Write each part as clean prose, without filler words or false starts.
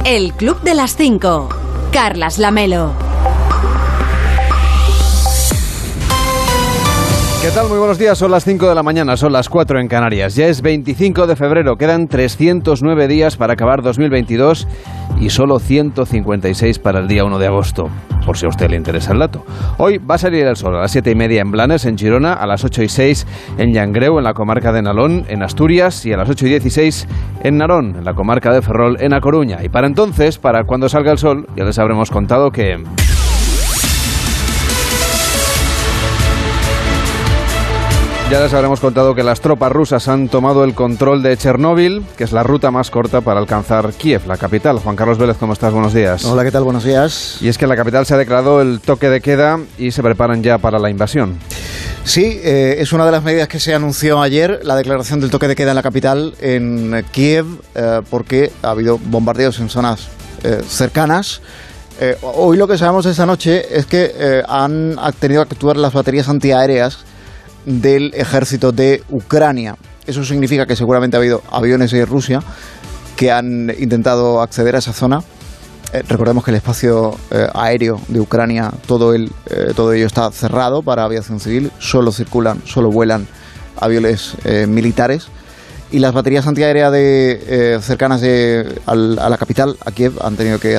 El Club de las 5. Carlas Lamelo. ¿Qué tal? Muy buenos días, son las 5 de la mañana, son las 4 en Canarias. Ya es 25 de febrero, quedan 309 días para acabar 2022 y solo 156 para el día 1 de agosto, por si a usted le interesa el dato. Hoy va a salir el sol a las 7:30 en Blanes, en Girona, a las 8:06 en Llangreu, en la comarca de Nalón, en Asturias, y a las 8:16 en Narón, en la comarca de Ferrol, en A Coruña. Y para entonces, para cuando salga el sol, ya les habremos contado que... Ya les habremos contado que las tropas rusas han tomado el control de Chernóbil, que es la ruta más corta para alcanzar Kiev, la capital. Juan Carlos Vélez, ¿cómo estás? Buenos días. Hola, ¿qué tal? Buenos días. Y es que en la capital se ha declarado el toque de queda y se preparan ya para la invasión. Sí, es una de las medidas que se anunció ayer, la declaración del toque de queda en la capital, en Kiev, porque ha habido bombardeos en zonas cercanas. Hoy lo que sabemos esta noche es que han tenido que actuar las baterías antiaéreas del ejército de Ucrania. Eso significa que seguramente ha habido aviones de Rusia que han intentado acceder a esa zona. Recordemos que el espacio aéreo de Ucrania, todo ello está cerrado para aviación civil, solo vuelan aviones militares. Y las baterías antiaéreas cercanas a la capital, a Kiev, han tenido que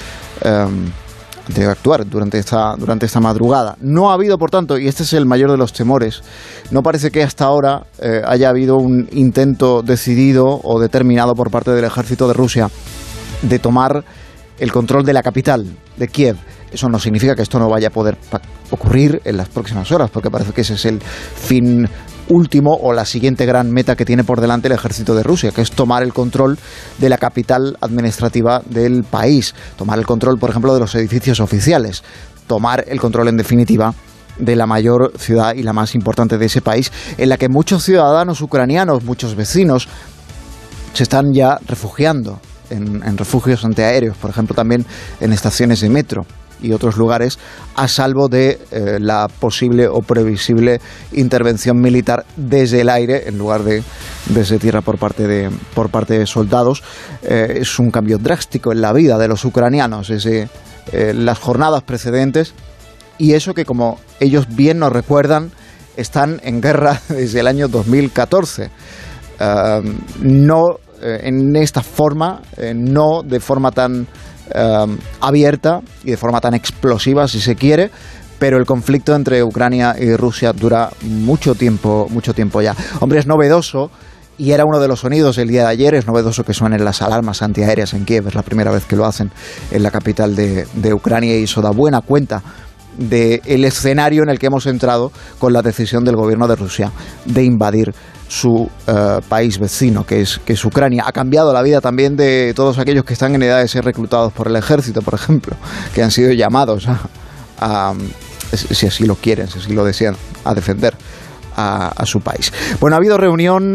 actuar durante esta madrugada. No ha habido, por tanto, y este es el mayor de los temores, no parece que hasta ahora haya habido un intento decidido o determinado por parte del ejército de Rusia de tomar el control de la capital, de Kiev. Eso no significa que esto no vaya a poder ocurrir en las próximas horas, porque parece que ese es el fin último o la siguiente gran meta que tiene por delante el ejército de Rusia, que es tomar el control de la capital administrativa del país, tomar el control, por ejemplo, de los edificios oficiales, tomar el control, en definitiva, de la mayor ciudad y la más importante de ese país, en la que muchos ciudadanos ucranianos, muchos vecinos, se están ya refugiando en refugios antiaéreos, por ejemplo, también en estaciones de metro y otros lugares, a salvo de la posible o previsible intervención militar desde el aire en lugar de desde tierra por parte de soldados. Es un cambio drástico en la vida de los ucranianos desde las jornadas precedentes, y eso que, como ellos bien nos recuerdan, están en guerra desde el año 2014. No en esta forma, no de forma tan abierta y de forma tan explosiva, si se quiere, pero el conflicto entre Ucrania y Rusia dura mucho tiempo ya. Hombre, es novedoso, y era uno de los sonidos del día de ayer, es novedoso que suenen las alarmas antiaéreas en Kiev. Es la primera vez que lo hacen en la capital de Ucrania, y eso da buena cuenta del escenario en el que hemos entrado con la decisión del gobierno de Rusia de invadir su país vecino, que es Ucrania. Ha cambiado la vida también de todos aquellos que están en edad de ser reclutados por el ejército, por ejemplo, que han sido llamados a si así lo quieren, si así lo desean, a defender a su país. Bueno, ha habido reunión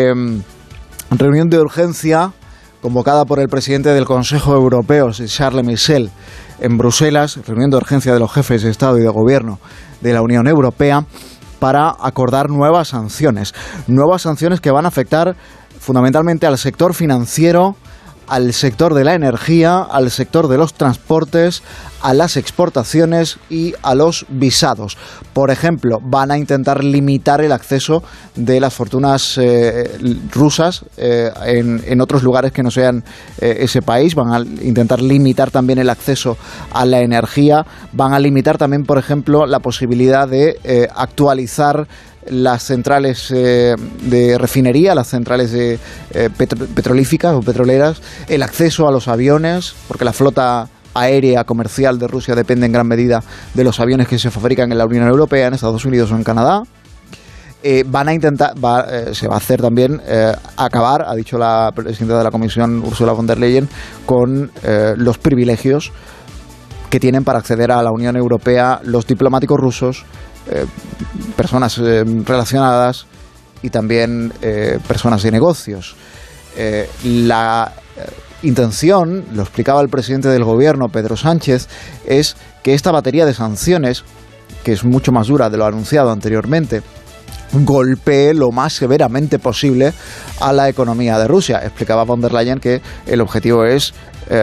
de urgencia convocada por el presidente del Consejo Europeo, Charles Michel, en Bruselas, reunión de urgencia de los jefes de Estado y de Gobierno de la Unión Europea, para acordar nuevas sanciones que van a afectar fundamentalmente al sector financiero, al sector de la energía, al sector de los transportes, a las exportaciones y a los visados. Por ejemplo, van a intentar limitar el acceso de las fortunas rusas en otros lugares que no sean ese país. Van a intentar limitar también el acceso a la energía. Van a limitar también, por ejemplo, la posibilidad de actualizar las centrales de refinería, las centrales petrolíficas o petroleras, el acceso a los aviones, porque la flota aérea comercial de Rusia depende en gran medida de los aviones que se fabrican en la Unión Europea, en Estados Unidos o en Canadá. Van a intentar, se va a hacer también acabar, ha dicho la presidenta de la Comisión, Ursula von der Leyen, con los privilegios que tienen para acceder a la Unión Europea los diplomáticos rusos, personas relacionadas y también personas de negocios. La intención, lo explicaba el presidente del gobierno, Pedro Sánchez, es que esta batería de sanciones, que es mucho más dura de lo anunciado anteriormente, golpee lo más severamente posible a la economía de Rusia. Explicaba von der Leyen que el objetivo es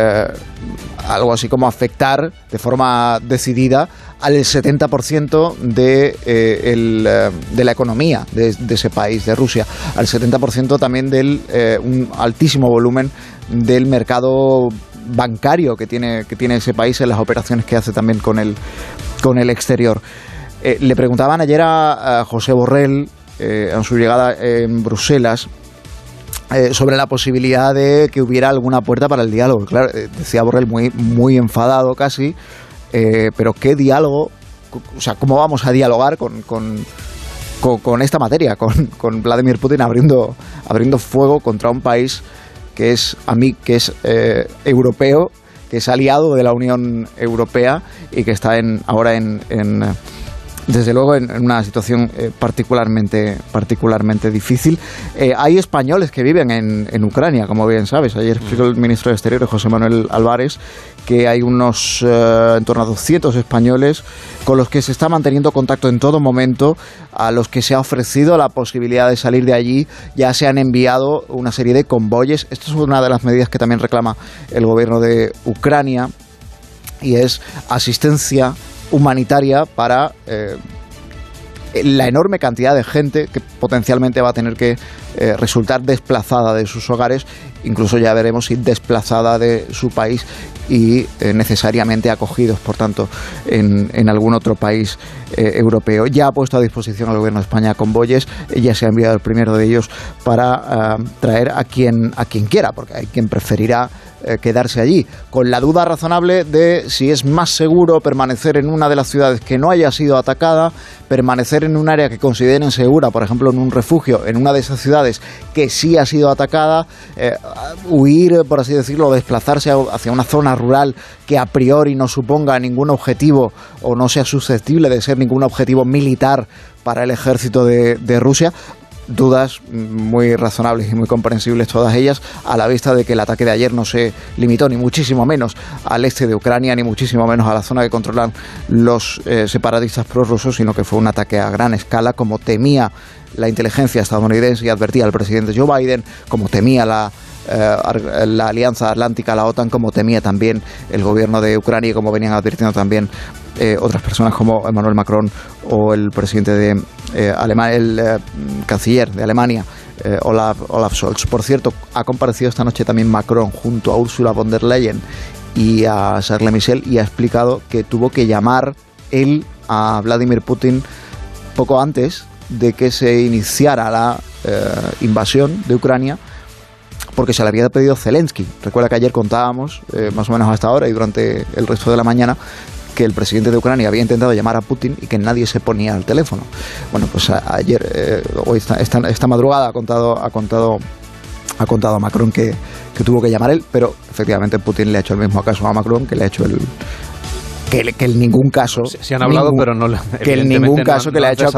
algo así como afectar de forma decidida al 70% de la economía de ese país, de Rusia, al 70% también del un altísimo volumen del mercado bancario que tiene ese país en las operaciones que hace también con el exterior. Le preguntaban ayer a José Borrell, en su llegada en Bruselas, sobre la posibilidad de que hubiera alguna puerta para el diálogo. Claro, decía Borrell muy enfadado casi, pero ¿qué diálogo? O sea, ¿cómo vamos a dialogar con esta materia? Con Vladimir Putin abriendo fuego contra un país que es europeo, que es aliado de la Unión Europea y que está ahora desde luego en una situación particularmente difícil. Hay españoles que viven en Ucrania, como bien sabes. Ayer explicó el ministro de Exteriores, José Manuel Álvarez, que hay unos en torno a 200 españoles con los que se está manteniendo contacto en todo momento, a los que se ha ofrecido la posibilidad de salir de allí. Ya se han enviado una serie de convoyes. Esto es una de las medidas que también reclama el gobierno de Ucrania, y es asistencia humanitaria para la enorme cantidad de gente que potencialmente va a tener que resultar desplazada de sus hogares, incluso ya veremos si desplazada de su país y necesariamente acogidos, por tanto, en algún otro país europeo. Ya ha puesto a disposición al gobierno de España convoyes, ya se ha enviado el primero de ellos para traer a quien quiera, porque hay quien preferirá quedarse allí, con la duda razonable de si es más seguro permanecer en una de las ciudades que no haya sido atacada, permanecer en un área que consideren segura, por ejemplo en un refugio, en una de esas ciudades que sí ha sido atacada, huir, por así decirlo, desplazarse hacia una zona rural que a priori no suponga ningún objetivo o no sea susceptible de ser ningún objetivo militar para el ejército de Rusia. Dudas muy razonables y muy comprensibles todas ellas, a la vista de que el ataque de ayer no se limitó ni muchísimo menos al este de Ucrania, ni muchísimo menos a la zona que controlan los separatistas prorrusos, sino que fue un ataque a gran escala, como temía la inteligencia estadounidense y advertía al presidente Joe Biden, como temía la Alianza Atlántica, la OTAN, como temía también el gobierno de Ucrania y como venían advirtiendo también otras personas como Emmanuel Macron o el presidente de Alemania, el canciller de Alemania, Olaf Scholz. Por cierto, ha comparecido esta noche también Macron junto a Ursula von der Leyen y a Charles Michel, y ha explicado que tuvo que llamar él a Vladimir Putin poco antes de que se iniciara la invasión de Ucrania, porque se le había pedido Zelensky. Recuerda que ayer contábamos, más o menos hasta ahora y durante el resto de la mañana, que el presidente de Ucrania había intentado llamar a Putin y que nadie se ponía al teléfono. Bueno, pues ayer, hoy esta madrugada ha contado Macron que tuvo que llamar él, pero efectivamente Putin le ha hecho el mismo caso a Macron que le ha hecho que en ningún caso se han hablado, pero no que en ningún caso que le ha hecho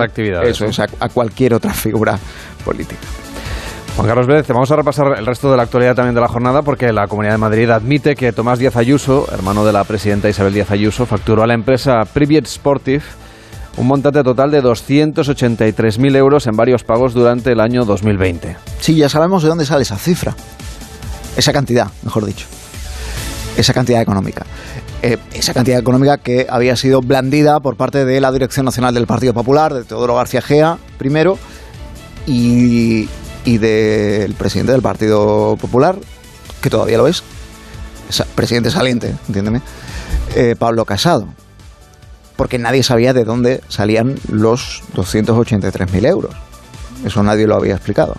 a cualquier otra figura política. Juan Carlos Vélez, vamos a repasar el resto de la actualidad también de la jornada, porque la Comunidad de Madrid admite que Tomás Díaz Ayuso, hermano de la presidenta Isabel Díaz Ayuso, facturó a la empresa Privet Sportif un montante total de 283.000 euros en varios pagos durante el año 2020. Sí, ya sabemos de dónde sale esa cifra, esa cantidad, mejor dicho, esa cantidad económica. Esa cantidad económica que había sido blandida por parte de la Dirección Nacional del Partido Popular, de Teodoro García Gea, primero, y del presidente del Partido Popular, que todavía lo es, presidente saliente, entiéndeme, Pablo Casado, porque nadie sabía de dónde salían los 283.000 euros. Eso nadie lo había explicado.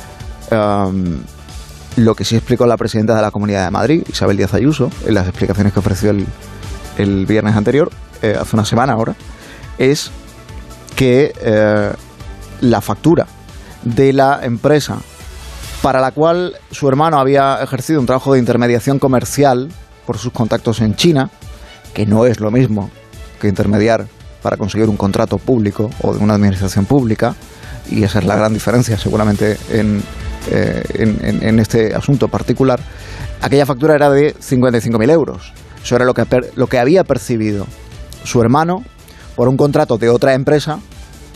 Lo que sí explicó la presidenta de la Comunidad de Madrid, Isabel Díaz Ayuso, en las explicaciones que ofreció el viernes anterior, hace una semana ahora, es que la factura de la empresa para la cual su hermano había ejercido un trabajo de intermediación comercial por sus contactos en China, que no es lo mismo que intermediar para conseguir un contrato público o de una administración pública, y esa es la gran diferencia seguramente en este asunto particular. Aquella factura era de 55.000 euros. Eso era lo que había percibido su hermano por un contrato de otra empresa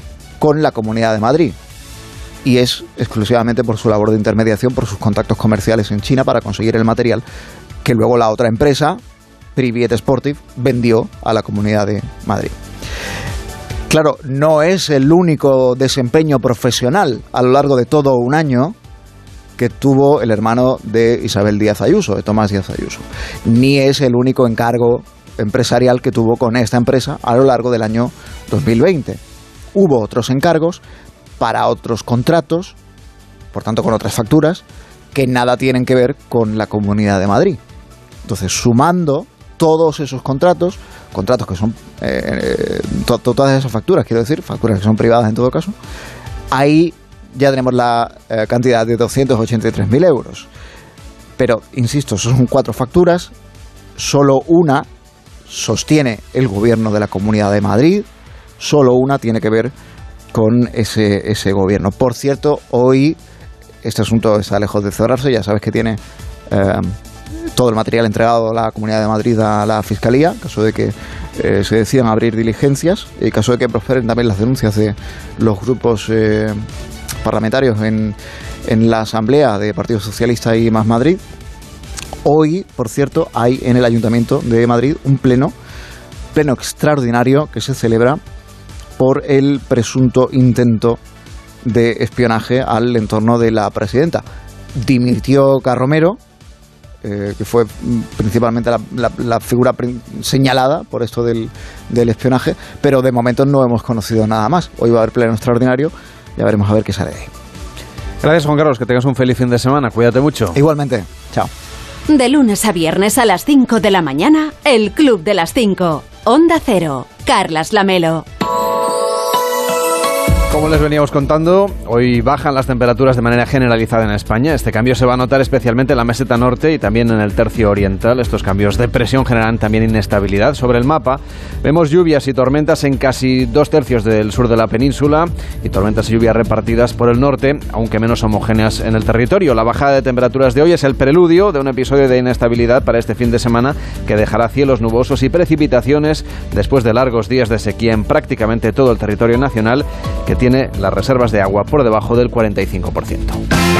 con la Comunidad de Madrid. Y es exclusivamente por su labor de intermediación, por sus contactos comerciales en China para conseguir el material que luego la otra empresa, Priviet Sportive, vendió a la Comunidad de Madrid. Claro, no es el único desempeño profesional a lo largo de todo un año que tuvo el hermano de Isabel Díaz Ayuso, de Tomás Díaz Ayuso, ni es el único encargo empresarial que tuvo con esta empresa a lo largo del año 2020. Hubo otros encargos para otros contratos, por tanto con otras facturas, que nada tienen que ver con la Comunidad de Madrid. Entonces, sumando todos esos contratos que son todas esas facturas, quiero decir, facturas que son privadas en todo caso, ahí ya tenemos la cantidad de 283.000 euros. Pero, insisto, son 4 facturas, solo una sostiene el gobierno de la Comunidad de Madrid, solo una tiene que ver con ese gobierno. Por cierto, hoy este asunto está lejos de cerrarse, ya sabes que tiene todo el material entregado a la Comunidad de Madrid a la Fiscalía, en caso de que se decidan abrir diligencias, y en caso de que prosperen también las denuncias de los grupos parlamentarios en la Asamblea de Partido Socialista y Más Madrid. Hoy, por cierto, hay en el Ayuntamiento de Madrid un pleno extraordinario que se celebra por el presunto intento de espionaje al entorno de la presidenta. Dimitió Carromero, que fue principalmente la figura señalada por esto del espionaje, pero de momento no hemos conocido nada más. Hoy va a haber pleno extraordinario, ya veremos a ver qué sale de ahí. Gracias, Juan Carlos, que tengas un feliz fin de semana, cuídate mucho. Igualmente, chao. De lunes a viernes a las 5 de la mañana, el Club de las 5. Onda Cero, Carlas Lamelo. Como les veníamos contando, hoy bajan las temperaturas de manera generalizada en España. Este cambio se va a notar especialmente en la meseta norte y también en el tercio oriental. Estos cambios de presión generan también inestabilidad. Sobre el mapa vemos lluvias y tormentas en casi 2/3 del sur de la península y tormentas y lluvias repartidas por el norte, aunque menos homogéneas en el territorio. La bajada de temperaturas de hoy es el preludio de un episodio de inestabilidad para este fin de semana que dejará cielos nubosos y precipitaciones después de largos días de sequía en prácticamente todo el territorio nacional, que tiene las reservas de agua por debajo del 45%.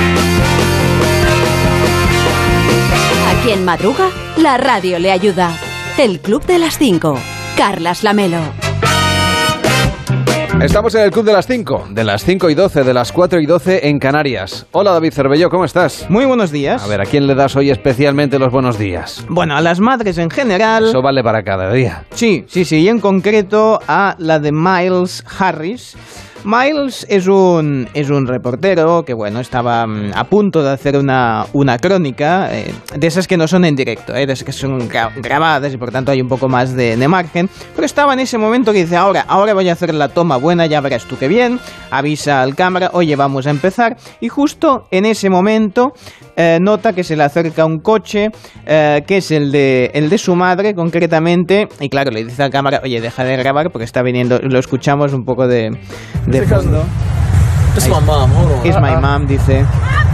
A quien madruga, la radio le ayuda. El Club de las 5. Carlas Lamelo. Estamos en el Club de las 5, de las 5:12, de las 4:12 en Canarias. Hola, David Cervelló, ¿cómo estás? Muy buenos días. A ver, ¿a quién le das hoy especialmente los buenos días? Bueno, a las madres en general. Eso vale para cada día. Sí, y en concreto a la de Miles Harris. Miles es un reportero que, bueno, estaba a punto de hacer una crónica, de esas que no son en directo, de esas que son grabadas y por tanto hay un poco más de margen, pero estaba en ese momento que dice, ahora voy a hacer la toma buena, ya verás tú qué bien, avisa al cámara, oye, vamos a empezar, y justo en ese momento nota que se le acerca un coche, que es el de su madre concretamente, y claro, le dice al cámara, oye, deja de grabar porque está viniendo, lo escuchamos un poco de fondo. It's my mom, hold on. It's my mom, dice.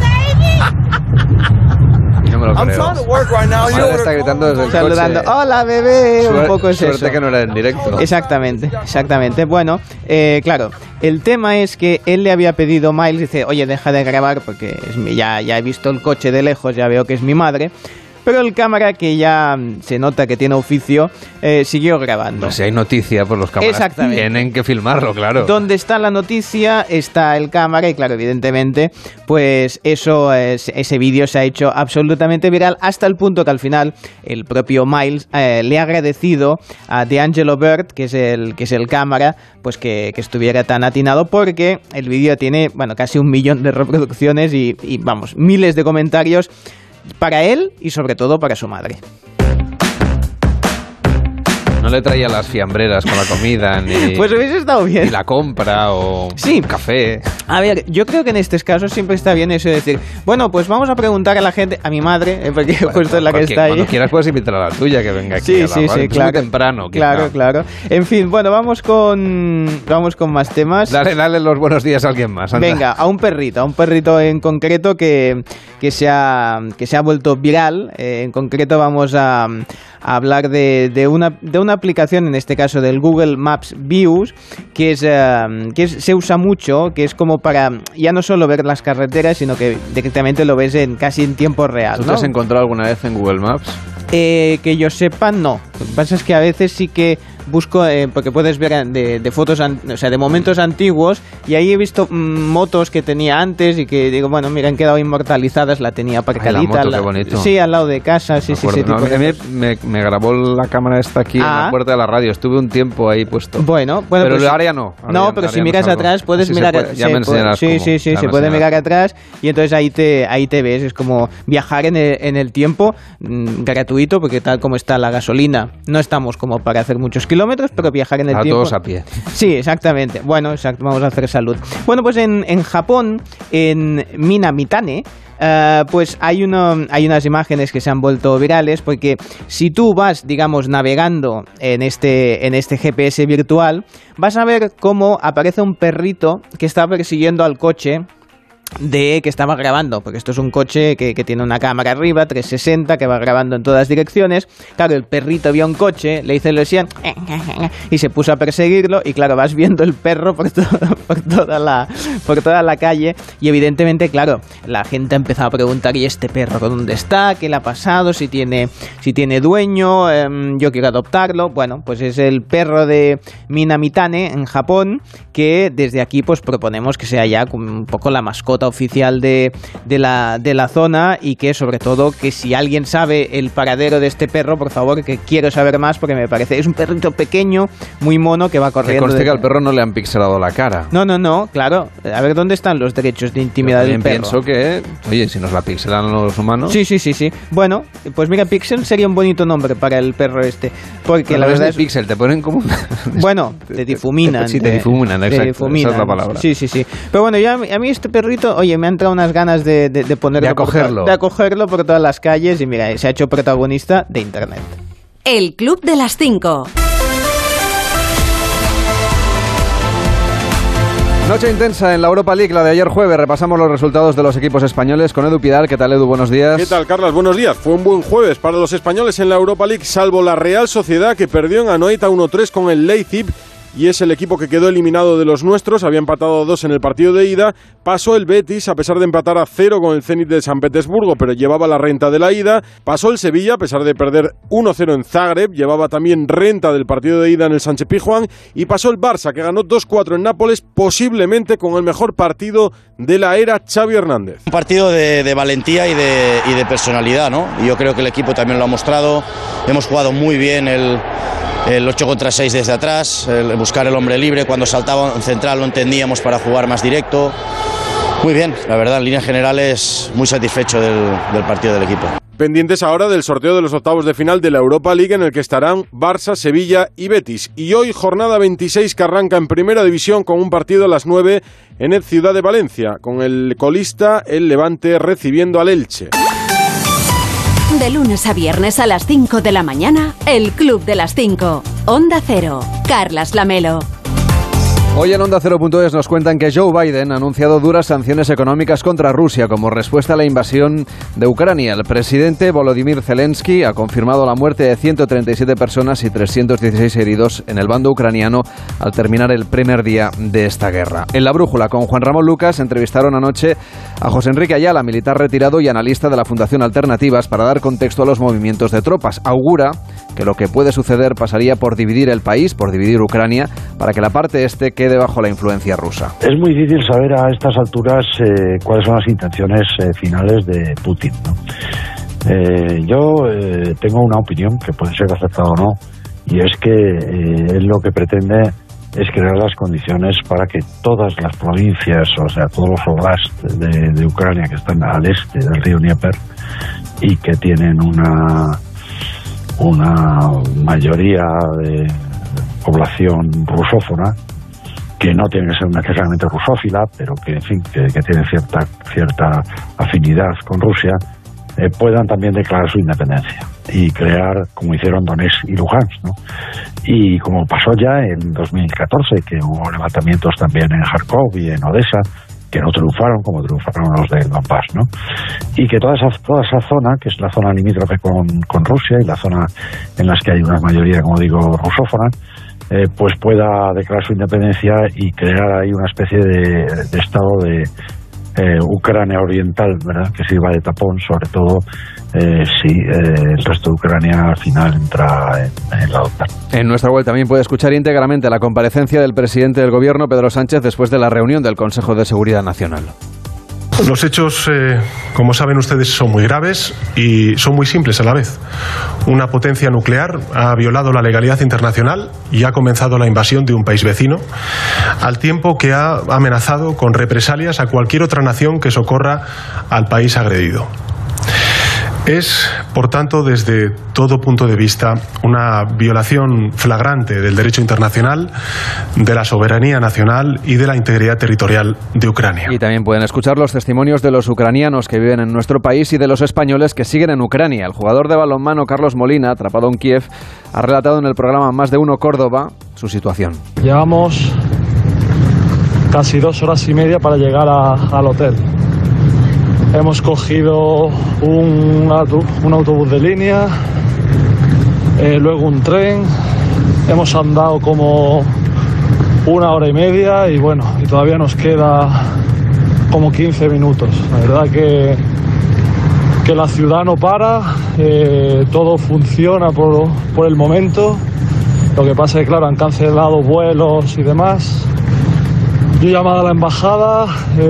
No me lo creo. I'm trying to work right now. Madre está gritando desde el Saludando, coche. hola bebé, un poco es Suerte eso. que no era en directo. Exactamente. Bueno, claro, el tema es que él le había pedido, Miles, dice, oye, deja de grabar porque ya he visto el coche de lejos, ya veo que es mi madre. Pero el cámara, que ya se nota que tiene oficio, siguió grabando. Pues si hay noticia, pues los cámaras Exactamente. tienen que filmarlo, claro. Donde está la noticia está el cámara y claro, evidentemente, pues ese vídeo se ha hecho absolutamente viral hasta el punto que al final el propio Miles le ha agradecido a D'Angelo Bird, que es el cámara, pues que estuviera tan atinado, porque el vídeo tiene, bueno, casi 1 millón de reproducciones y vamos, miles de comentarios para él y sobre todo para su madre. No le traía las fiambreras con la comida, ni, Pues hubiese estado bien. ni la compra o Sí. café. A ver, yo creo que en estos casos siempre está bien eso de decir, bueno, pues vamos a preguntar a la gente, a mi madre, porque justo es la que está ahí. Cuando quieras puedes invitar a la tuya que venga aquí. Sí, Es claro. muy temprano. Quizá. Claro. En fin, bueno, vamos con más temas. Dale los buenos días a alguien más. Anda. Venga, a un perrito en concreto que se ha vuelto viral. En concreto vamos a hablar de una aplicación, en este caso del Google Maps Views, que se usa mucho, que es como para ya no solo ver las carreteras, sino que directamente lo ves casi en tiempo real, ¿Tú ¿no? te has encontrado alguna vez en Google Maps? Que yo sepa, no. Lo que pasa es que a veces sí que busco, porque puedes ver de fotos, o sea, de momentos antiguos, y ahí he visto motos que tenía antes y que digo, bueno, mira, han quedado inmortalizadas, la tenía aparcadita. La moto, qué bonito. Sí, al lado de casa, sí. No, a mí me grabó la cámara esta aquí en la puerta de la radio, estuve un tiempo ahí puesto. Bueno, pero pues, ahora ya no. No, pero si miras atrás puedes mirar. Ya me enseñarás cómo. Sí, se puede mirar atrás y entonces ahí te ves. Es como viajar en el tiempo, gratuito, porque tal como está la gasolina, no estamos como para hacer muchos kilómetros, pero viajar en el tiempo. A todos a pie. Sí, exactamente. Bueno, vamos a hacer salud. Bueno, pues en Japón, en Minamitane, pues hay unas imágenes que se han vuelto virales, porque si tú vas, digamos, navegando en este GPS virtual, vas a ver cómo aparece un perrito que está persiguiendo al coche que estaba grabando, porque esto es un coche que tiene una cámara arriba, 360, que va grabando en todas direcciones. Claro, el perrito vio un coche, le hizo ilusión y se puso a perseguirlo, y claro, vas viendo el perro por toda la calle, y evidentemente, claro, la gente ha empezado a preguntar, ¿y este perro dónde está? ¿Qué le ha pasado? Si tiene dueño, yo quiero adoptarlo. Bueno, pues es el perro de Minamitane en Japón, que desde aquí pues proponemos que sea ya un poco la mascota oficial de la zona, y que sobre todo que si alguien sabe el paradero de este perro, por favor, que quiero saber más, porque me parece, es un perrito pequeño, muy mono, que va corriendo. Que conste que al perro no le han pixelado la cara. No, claro. A ver, ¿dónde están los derechos de intimidad del perro? Pienso que, oye, si nos la pixelan los humanos. Sí. Bueno, pues mira, Pixel sería un bonito nombre para el perro este, porque no, la verdad es de Pixel, te ponen como bueno, te difuminan. Sí, te difuminan, exacto. Esa es la palabra. Sí. Pero bueno, a mí este perrito, oye, me han entrado unas ganas de ponerlo, de acogerlo por todas las calles, y mira, se ha hecho protagonista de Internet. El Club de las 5. Noche intensa en la Europa League, la de ayer jueves. Repasamos los resultados de los equipos españoles con Edu Pidal. ¿Qué tal, Edu? Buenos días. ¿Qué tal, Carlos? Buenos días. Fue un buen jueves para los españoles en la Europa League, salvo la Real Sociedad, que perdió en Anoeta 1-3 con el Leipzig, y es el equipo que quedó eliminado de los nuestros. Había empatado 2 en el partido de ida. Pasó el Betis, a pesar de empatar a 0 con el Zenit de San Petersburgo, pero llevaba la renta de la ida. Pasó el Sevilla, a pesar de perder 1-0 en Zagreb, llevaba también renta del partido de ida en el Sánchez Pizjuán. Y pasó el Barça, que ganó 2-4 en Nápoles, posiblemente con el mejor partido de la era Xavi Hernández. Un partido de valentía y de personalidad, ¿no? Y yo creo que el equipo también lo ha mostrado. Hemos jugado muy bien el 8 contra 6 desde atrás, buscar el hombre libre, cuando saltaba un central lo entendíamos para jugar más directo. Muy bien, la verdad, en líneas generales muy satisfecho del partido del equipo. Pendientes ahora del sorteo de los octavos de final de la Europa League, en el que estarán Barça, Sevilla y Betis. Y hoy jornada 26, que arranca en Primera División con un partido a las 9 en el Ciudad de Valencia, con el colista, el Levante, recibiendo al Elche. De lunes a viernes a las 5 de la mañana, el Club de las 5. Onda Cero. Carlas Lamelo. Hoy en Onda Cero.es nos cuentan que Joe Biden ha anunciado duras sanciones económicas contra Rusia como respuesta a la invasión de Ucrania. El presidente Volodymyr Zelensky ha confirmado la muerte de 137 personas y 316 heridos en el bando ucraniano al terminar el primer día de esta guerra. En La Brújula, con Juan Ramón Lucas, entrevistaron anoche a José Enrique Ayala, militar retirado y analista de la Fundación Alternativas, para dar contexto a los movimientos de tropas. Augura que lo que puede suceder pasaría por dividir el país, por dividir Ucrania, para que la parte este quede bajo la influencia rusa. Es muy difícil saber a estas alturas cuáles son las intenciones finales de Putin, ¿no? Yo tengo una opinión que puede ser aceptada o no, y es que él lo que pretende es crear las condiciones para que todas las provincias, o sea, todos los oblasts de Ucrania que están al este del río Dnieper y que tienen una mayoría de población rusófona, que no tiene que ser necesariamente rusófila, pero que, en fin, que tiene cierta afinidad con Rusia, puedan también declarar su independencia y crear, como hicieron Donetsk y Lugansk, ¿no? Y como pasó ya en 2014, que hubo levantamientos también en Kharkov y en Odessa, que no triunfaron como triunfaron los del Donbass, ¿no? Y que toda esa zona, que es la zona limítrofe con Rusia y la zona en las que hay una mayoría, como digo, rusófona, pues pueda declarar su independencia y crear ahí una especie de estado de Ucrania oriental, ¿verdad?, que sirva de tapón, sobre todo si el resto de Ucrania al final entra en la OTAN. En nuestra web también puede escuchar íntegramente la comparecencia del presidente del Gobierno, Pedro Sánchez, después de la reunión del Consejo de Seguridad Nacional. Los hechos, como saben ustedes, son muy graves y son muy simples a la vez. Una potencia nuclear ha violado la legalidad internacional y ha comenzado la invasión de un país vecino, al tiempo que ha amenazado con represalias a cualquier otra nación que socorra al país agredido. Es, por tanto, desde todo punto de vista, una violación flagrante del derecho internacional, de la soberanía nacional y de la integridad territorial de Ucrania. Y también pueden escuchar los testimonios de los ucranianos que viven en nuestro país y de los españoles que siguen en Ucrania. El jugador de balonmano Carlos Molina, atrapado en Kiev, ha relatado en el programa Más de Uno Córdoba su situación. Llevamos casi 2 horas y media para llegar al hotel. Hemos cogido un autobús de línea, luego un tren, hemos andado como 1 hora y media y bueno, y todavía nos queda como 15 minutos. La verdad que la ciudad no para, todo funciona por el momento. Lo que pasa es que, claro, han cancelado vuelos y demás. Yo he llamado a la embajada,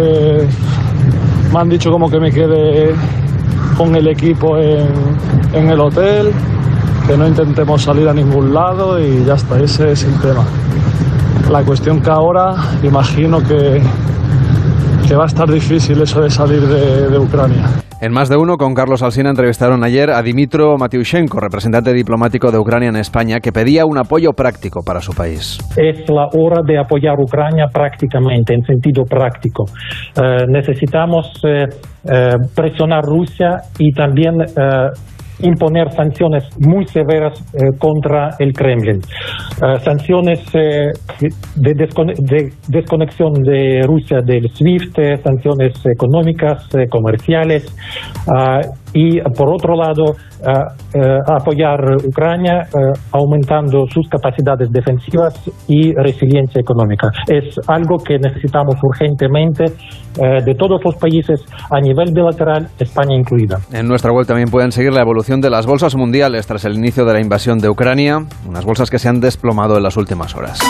me han dicho como que me quede con el equipo en el hotel, que no intentemos salir a ningún lado y ya está, ese es el tema. La cuestión que ahora imagino que va a estar difícil eso de salir de Ucrania. En Más de Uno, con Carlos Alsina, entrevistaron ayer a Dmytro Matyushenko, representante diplomático de Ucrania en España, que pedía un apoyo práctico para su país. Es la hora de apoyar a Ucrania prácticamente, en sentido práctico. Necesitamos presionar a Rusia y también imponer sanciones muy severas contra el Kremlin. Sanciones de desconexión de Rusia del SWIFT, sanciones económicas, comerciales, y por otro lado apoyar a Ucrania aumentando sus capacidades defensivas y resiliencia económica. Es algo que necesitamos urgentemente de todos los países a nivel bilateral, España incluida. En nuestra web también pueden seguir la evolución de las bolsas mundiales tras el inicio de la invasión de Ucrania, unas bolsas que se han desplomado en las últimas horas.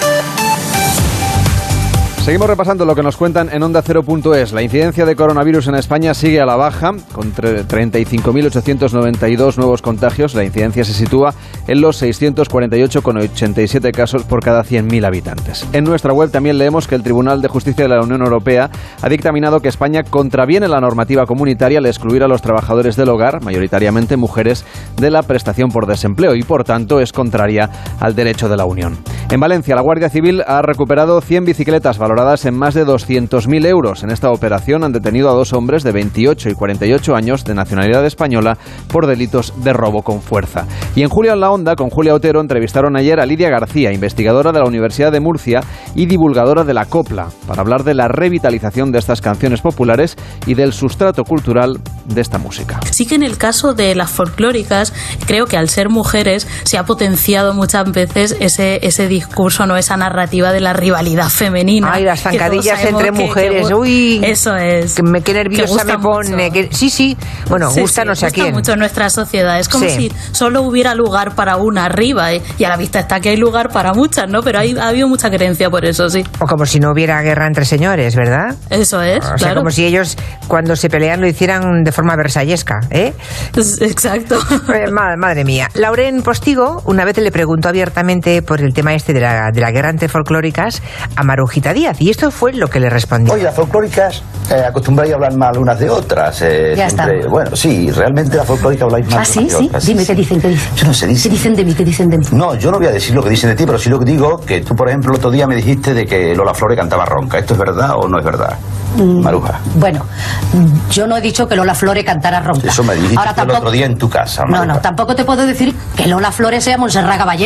Seguimos repasando lo que nos cuentan en OndaCero.es. La incidencia de coronavirus en España sigue a la baja, con 35.892 nuevos contagios. La incidencia se sitúa en los 648,87 casos por cada 100.000 habitantes. En nuestra web también leemos que el Tribunal de Justicia de la Unión Europea ha dictaminado que España contraviene la normativa comunitaria al excluir a los trabajadores del hogar, mayoritariamente mujeres, de la prestación por desempleo y, por tanto, es contraria al derecho de la Unión. En Valencia, la Guardia Civil ha recuperado 100 bicicletas valoradas en más de 200.000 euros. En esta operación han detenido a 2 hombres de 28 y 48 años de nacionalidad española por delitos de robo con fuerza. Y en Julia en la Onda, con Julia Otero, entrevistaron ayer a Lidia García, investigadora de la Universidad de Murcia y divulgadora de la copla, para hablar de la revitalización de estas canciones populares y del sustrato cultural de esta música. Sí que en el caso de las folclóricas, creo que al ser mujeres se ha potenciado muchas veces ese discurso, no, esa narrativa de la rivalidad femenina. Ay, las zancadillas entre mujeres, uy, eso es. Qué nerviosa me pone. Sí, bueno, sí, gusta no sé a quién. Gusta mucho en nuestra sociedad. Es como si solo hubiera lugar para una arriba, y a la vista está que hay lugar para muchas, ¿no? Pero ha habido mucha creencia por eso, sí. O como si no hubiera guerra entre señores, ¿verdad? Eso es, o sea, como si ellos cuando se pelean lo hicieran de forma versallesca, ¿eh? Exacto. Madre mía. Lauren Postigo una vez le preguntó abiertamente por el tema este de la guerra entre folclóricas a Marujita Díaz, y esto fue lo que le respondió. Oye, las folclóricas acostumbráis a hablar mal unas de otras. Ya siempre, está. Bueno, sí, realmente las folclóricas habláis mal. ¿Ah, sí? De otras. Dime, ¿qué dicen? Yo no sé, ¿Qué dicen de mí? ¿Qué dicen de mí? No, yo no voy a decir lo que dicen de ti, pero sí lo que digo, que tú, por ejemplo, el otro día me dijiste de que Lola Flores cantaba ronca. ¿Esto es verdad o no es verdad, Maruja? Bueno, yo no he dicho que Lola Flores cantara ronca. Eso me dijiste el otro día en tu casa, Maruja. No, tampoco te puedo decir que Lola Flores sea Montserrat Caballé.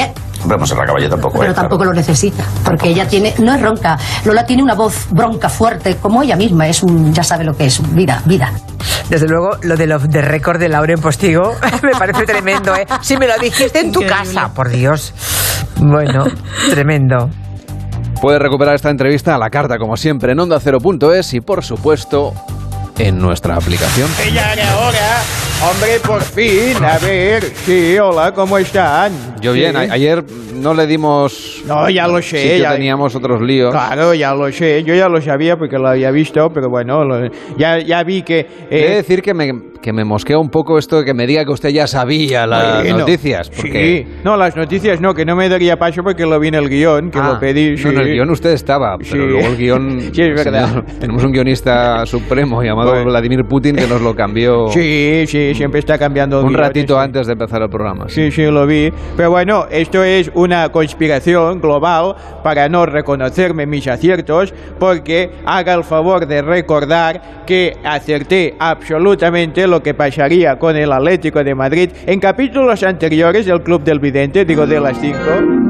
Hombre, Montserrat Caballé tampoco Pero es. tampoco lo necesita, porque ella no es ronca. Lola tiene una voz bronca fuerte, como ella misma, ya sabe lo que es, vida. Desde luego, lo de récord de Lauren Postigo me parece tremendo, ¿eh? Si me lo dijiste en tu casa, por Dios. Bueno, tremendo. Puedes recuperar esta entrevista a la carta, como siempre, en OndaCero.es y, por supuesto, en nuestra aplicación. Ya era hora. Hombre, por fin. A ver, sí, hola, ¿cómo están? Yo bien, Sí. ayer no le dimos... No, ya lo sé. Sí que ya teníamos otros líos. Claro, ya lo sé. Yo ya lo sabía porque lo había visto, pero bueno, ya vi que... He de decir que me mosquea un poco esto de que me diga que usted ya sabía las Bueno, noticias. Porque... Sí, no, las noticias no, que no me daría paso porque lo vi en el guión, que lo pedí. Sí. No, en el guión usted estaba, pero Sí. luego el guión... Sí, es verdad. Señor, tenemos un guionista supremo llamado Vladimir Putin que nos lo cambió... Sí, siempre está cambiando un guiones, ratito sí. antes de empezar el programa. Sí, lo vi. Pero bueno, esto es una conspiración global para no reconocerme mis aciertos, porque haga el favor de recordar que acerté absolutamente lo que pasaría con el Atlético de Madrid en capítulos anteriores del Club del Vidente, digo de las 5.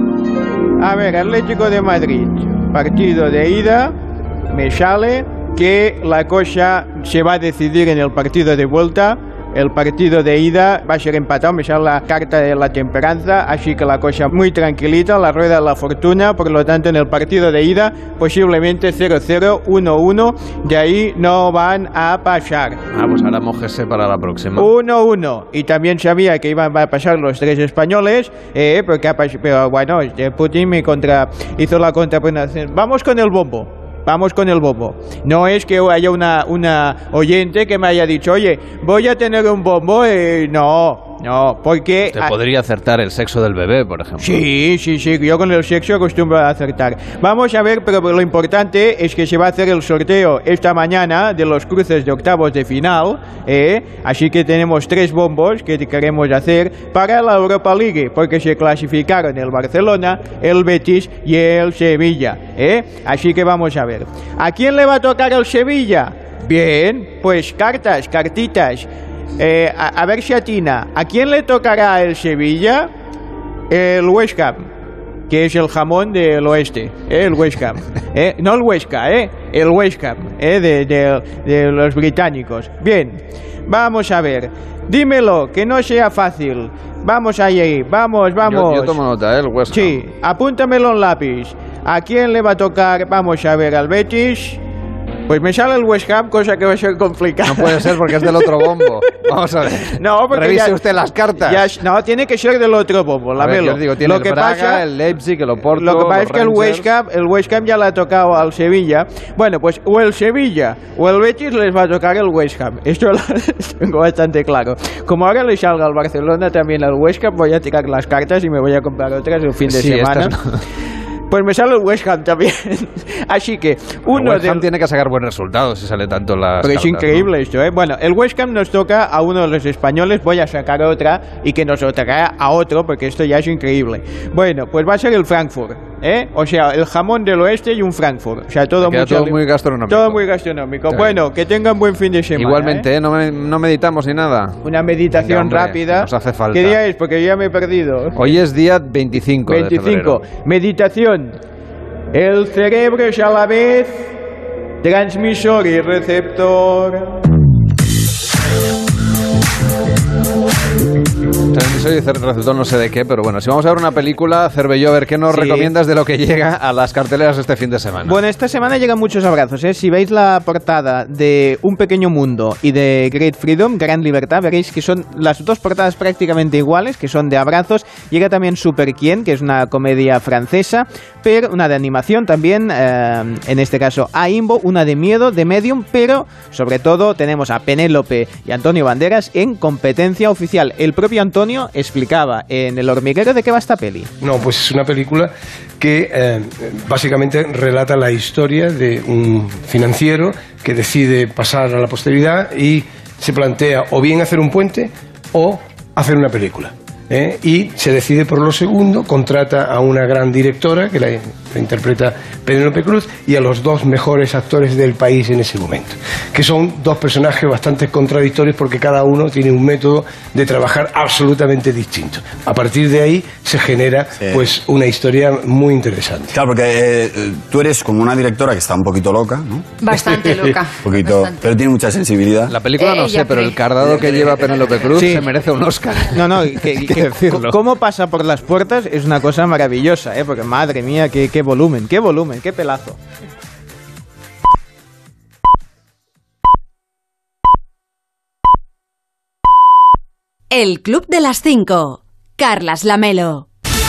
A ver, Atlético de Madrid, partido de ida, me sale que la cosa se va a decidir en el partido de vuelta. El partido de ida va a ser empatado, me sale la carta de la temperanza, así que la cosa muy tranquilita, la rueda de la fortuna, por lo tanto en el partido de ida posiblemente 0-0, 1-1, de ahí no van a pasar. Pues ahora mójese para la próxima. 1-1, y también sabía que iban a pasar los 3 españoles, pero bueno, Putin hizo la contraposición. Vamos con el bombo. No es que haya una oyente que me haya dicho, oye, voy a tener un bombo. No, porque... Usted podría acertar el sexo del bebé, por ejemplo. Sí, yo con el sexo acostumbro a acertar. Vamos a ver, pero lo importante es que se va a hacer el sorteo esta mañana de los cruces de octavos de final, así que tenemos 3 bombos que queremos hacer para la Europa League, porque se clasificaron el Barcelona, el Betis y el Sevilla, así que vamos a ver. ¿A quién le va a tocar el Sevilla? Bien, pues cartitas. A ver si atina. ¿A quién le tocará el Sevilla? El West Ham, que es el jamón del oeste, el West Ham. No el Huesca, el West Ham, de los británicos. Bien, vamos a ver. Dímelo, que no sea fácil. Vamos ahí, vamos. Yo tomo nota, el West Ham. Sí, apúntamelo en lápiz. ¿A quién le va a tocar? Vamos a ver, al Betis. Pues me sale el West Ham, cosa que va a ser complicada. No puede ser porque es del otro bombo. Vamos a ver. No, porque revise usted las cartas. No, tiene que ser del otro bombo, la ver, yo digo, tiene lo que Braga, pasa, el Leipzig, el Oporto, lo que pasa es que el Rangers. West Ham ya le ha tocado al Sevilla. Bueno, pues o el Sevilla o el Betis les va a tocar el West Ham. Esto lo tengo bastante claro. Como ahora le salga al Barcelona también al West Ham, voy a tirar las cartas y me voy a comprar otras el fin de semana. Pues me sale el West Ham también. Así que el West Ham tiene que sacar buen resultado si sale tanto las Pero cartas, es increíble, ¿no? esto, ¿eh? Bueno, el West Ham nos toca a uno de los españoles. Voy a sacar otra y que nos lo tocará a otro, porque esto ya es increíble. Bueno, pues va a ser el Frankfurt, O sea, el jamón del oeste y un Frankfurt. O sea, todo muy gastronómico. Todo muy gastronómico. Bueno, que tengan buen fin de semana. Igualmente, no meditamos ni nada. Una meditación rápida. Nos hace falta. ¿Qué día es? Porque yo ya me he perdido. Hoy es día 25 de febrero. Meditación. El cerebro es a la vez transmisor y receptor. Transmisor y receptor no sé de qué, pero bueno, si vamos a ver una película, Cervelló, a ver qué nos recomiendas de lo que llega a las carteleras este fin de semana. Bueno, esta semana llegan muchos abrazos, Si veis la portada de Un Pequeño Mundo y de Great Freedom, Gran Libertad, veréis que son las dos portadas prácticamente iguales, que son de abrazos. Llega también Super Quién, que es una comedia francesa, pero una de animación también, en este caso Aimbo, una de miedo, de Medium, pero sobre todo tenemos a Penélope y Antonio Banderas en competencia oficial. El propio Antonio explicaba en El Hormiguero de qué va esta peli. No, pues es una película que básicamente relata la historia de un financiero que decide pasar a la posteridad y se plantea o bien hacer un puente o hacer una película. Y se decide por lo segundo, contrata a una gran directora, que lo interpreta Penélope Cruz, y a los dos mejores actores del país en ese momento, que son dos personajes bastante contradictorios porque cada uno tiene un método de trabajar absolutamente distinto. A partir de ahí se genera pues una historia muy interesante. Claro, porque tú eres como una directora que está un poquito loca, ¿no? Bastante loca. Un poquito, bastante. pero tiene mucha sensibilidad. La película no sé, pero el cardado que lleva Penélope Cruz se merece un Oscar. No, decirlo. Cómo pasa por las puertas es una cosa maravillosa, porque madre mía, qué volumen, qué pelazo. El Club de las 5. Carlas Lamelo.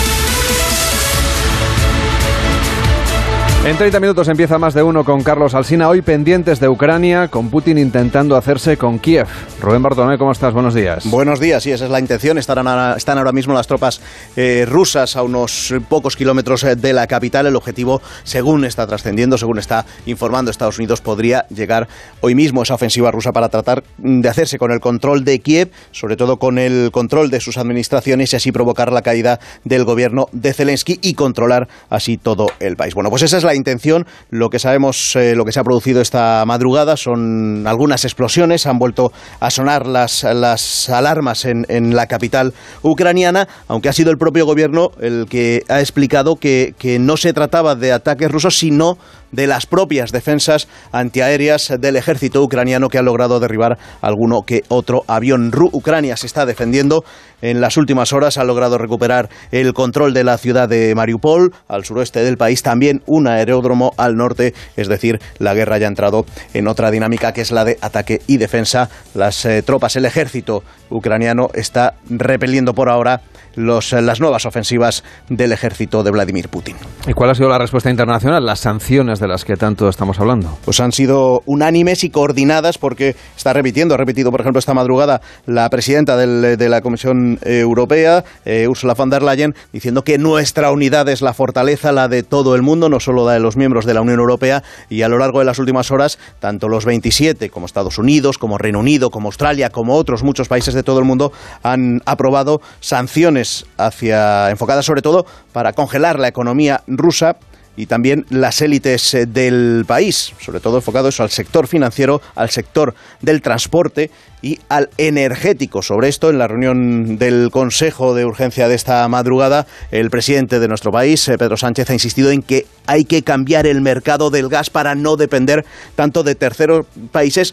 En 30 minutos empieza Más de Uno con Carlos Alsina, hoy pendientes de Ucrania, con Putin intentando hacerse con Kiev. Rubén Bartolomé, ¿cómo estás? Buenos días. Buenos días, sí, esa es la intención. Están ahora mismo las tropas rusas a unos pocos kilómetros de la capital. El objetivo, según está trascendiendo, según está informando Estados Unidos, podría llegar hoy mismo esa ofensiva rusa para tratar de hacerse con el control de Kiev, sobre todo con el control de sus administraciones y así provocar la caída del gobierno de Zelensky y controlar así todo el país. Bueno, pues esa es la intención. Lo que sabemos, lo que se ha producido esta madrugada son algunas explosiones. Han vuelto a sonar las alarmas en la capital ucraniana, aunque ha sido el propio gobierno el que ha explicado que no se trataba de ataques rusos, sino de las propias defensas antiaéreas del ejército ucraniano, que ha logrado derribar alguno que otro avión. Ucrania se está defendiendo. En las últimas horas ha logrado recuperar el control de la ciudad de Mariupol, al suroeste del país, también un aeródromo al norte, es decir, la guerra ya ha entrado en otra dinámica que es la de ataque y defensa. Las tropas, el ejército ucraniano está repeliendo por ahora las nuevas ofensivas del ejército de Vladimir Putin. ¿Y cuál ha sido la respuesta internacional? Las sanciones de las que tanto estamos hablando. Pues han sido unánimes y coordinadas, porque ha repetido, por ejemplo, esta madrugada la presidenta de la Comisión Europea, Ursula von der Leyen, diciendo que nuestra unidad es la fortaleza, la de todo el mundo, no solo la de los miembros de la Unión Europea. Y a lo largo de las últimas horas, tanto los 27, como Estados Unidos, como Reino Unido, como Australia, como otros muchos países de todo el mundo, han aprobado sanciones enfocadas sobre todo para congelar la economía rusa y también las élites del país, sobre todo enfocado eso al sector financiero, al sector del transporte y al energético. Sobre esto, en la reunión del Consejo de Urgencia de esta madrugada, el presidente de nuestro país, Pedro Sánchez, ha insistido en que hay que cambiar el mercado del gas para no depender tanto de terceros países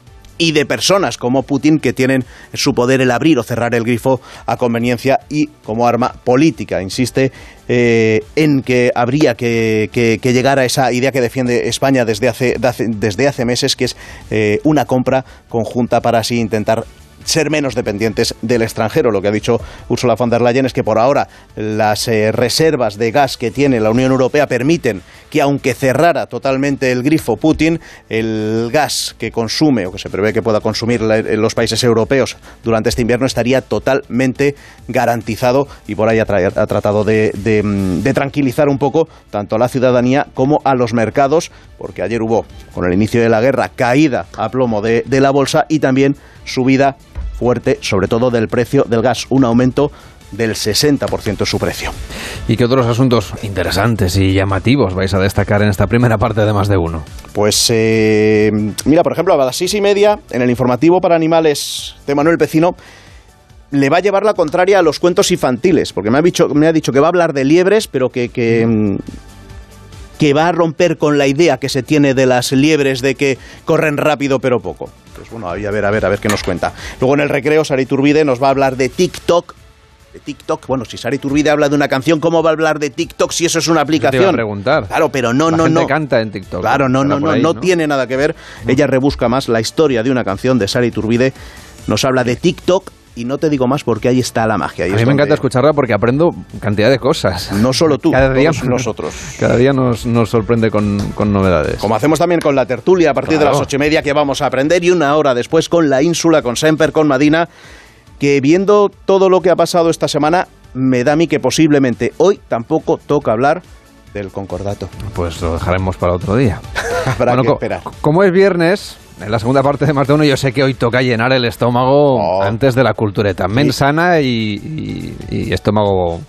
y de personas como Putin, que tienen en su poder el abrir o cerrar el grifo a conveniencia y como arma política. Insiste en que habría que llegar a esa idea que defiende España desde hace meses, que es una compra conjunta para así intentar ser menos dependientes del extranjero. Lo que ha dicho Ursula von der Leyen es que por ahora las reservas de gas que tiene la Unión Europea permiten que, aunque cerrara totalmente el grifo Putin, el gas que consume o que se prevé que pueda consumir los países europeos durante este invierno estaría totalmente garantizado, y por ahí ha tratado de tranquilizar un poco tanto a la ciudadanía como a los mercados, porque ayer hubo, con el inicio de la guerra, caída a plomo de la bolsa y también subida fuerte, sobre todo del precio del gas, un aumento del 60% en su precio. ¿Y qué otros asuntos interesantes y llamativos vais a destacar en esta primera parte de Más de Uno? Pues mira, por ejemplo, a las 6:30, en el informativo para animales de Manuel Pecino, le va a llevar la contraria a los cuentos infantiles, porque me ha dicho que va a hablar de liebres, pero que va a romper con la idea que se tiene de las liebres de que corren rápido pero poco. Pues bueno, a ver qué nos cuenta. Luego en el recreo, Sara Iturbide nos va a hablar de TikTok. Bueno, si Sara Iturbide habla de una canción, ¿cómo va a hablar de TikTok si eso es una aplicación? Te iba a preguntar. Claro, pero no. La gente canta en TikTok. Claro, no tiene nada que ver. Ella rebusca más la historia de una canción de Sara Iturbide. Nos habla de TikTok. Y no te digo más porque ahí está la magia. A mí me encanta escucharla porque aprendo cantidad de cosas. No solo tú, cada día, todos nosotros. Cada día nos sorprende con novedades. Como hacemos también con la tertulia a partir de las 8:30, que vamos a aprender, y una hora después con la ínsula, con Semper, con Madina, que viendo todo lo que ha pasado esta semana, me da a mí que posiblemente hoy tampoco toca hablar del concordato. Pues lo dejaremos para otro día. Habrá que esperar. Como es viernes, en la segunda parte de Más de Uno, yo sé que hoy toca llenar el estómago antes de la cultureta. Mensana y estómago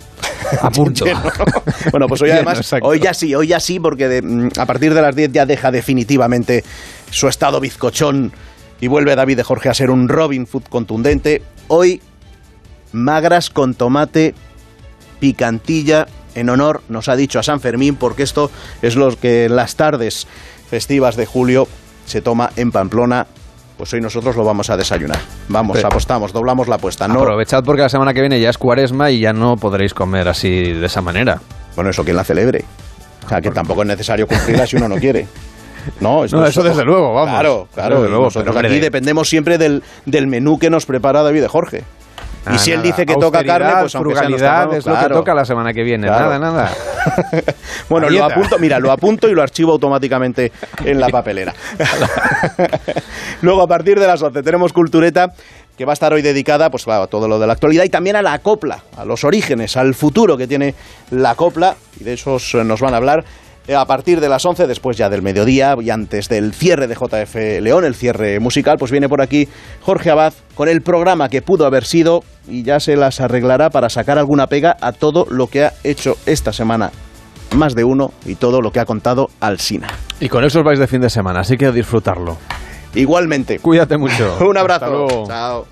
A punto. Bueno, pues hoy además, hoy ya sí, porque a partir de las 10 ya deja definitivamente su estado bizcochón y vuelve David de Jorge a ser un Robin Hood contundente. Hoy, magras con tomate, picantilla, en honor, nos ha dicho, a San Fermín, porque esto es lo que en las tardes festivas de julio se toma en Pamplona. Pues hoy nosotros lo vamos a desayunar. Vamos, apostamos, doblamos la apuesta. No, aprovechad porque la semana que viene ya es Cuaresma y ya no podréis comer así de esa manera. Bueno, eso quien la celebre. O sea, que tampoco es necesario cumplirla si uno no quiere. No, eso desde luego, vamos. Claro. Luego, nosotros aquí dependemos siempre del menú que nos prepara David de Jorge. Y si él dice que toca carne, pues aunque frugalidad es lo que toca la semana que viene. Claro. Nada. Bueno, lo apunto y lo archivo automáticamente en la papelera. Luego, a partir de las 11, tenemos Cultureta, que va a estar hoy dedicada pues, a todo lo de la actualidad y también a la copla, a los orígenes, al futuro que tiene la copla, y de esos nos van a hablar a partir de las 11, después ya del mediodía y antes del cierre de JF León, el cierre musical, pues viene por aquí Jorge Abad con el programa que pudo haber sido y ya se las arreglará para sacar alguna pega a todo lo que ha hecho esta semana más de uno y todo lo que ha contado Alsina. Y con eso os vais de fin de semana, así que a disfrutarlo. Igualmente. Cuídate mucho. Un abrazo. Hasta luego. Chao.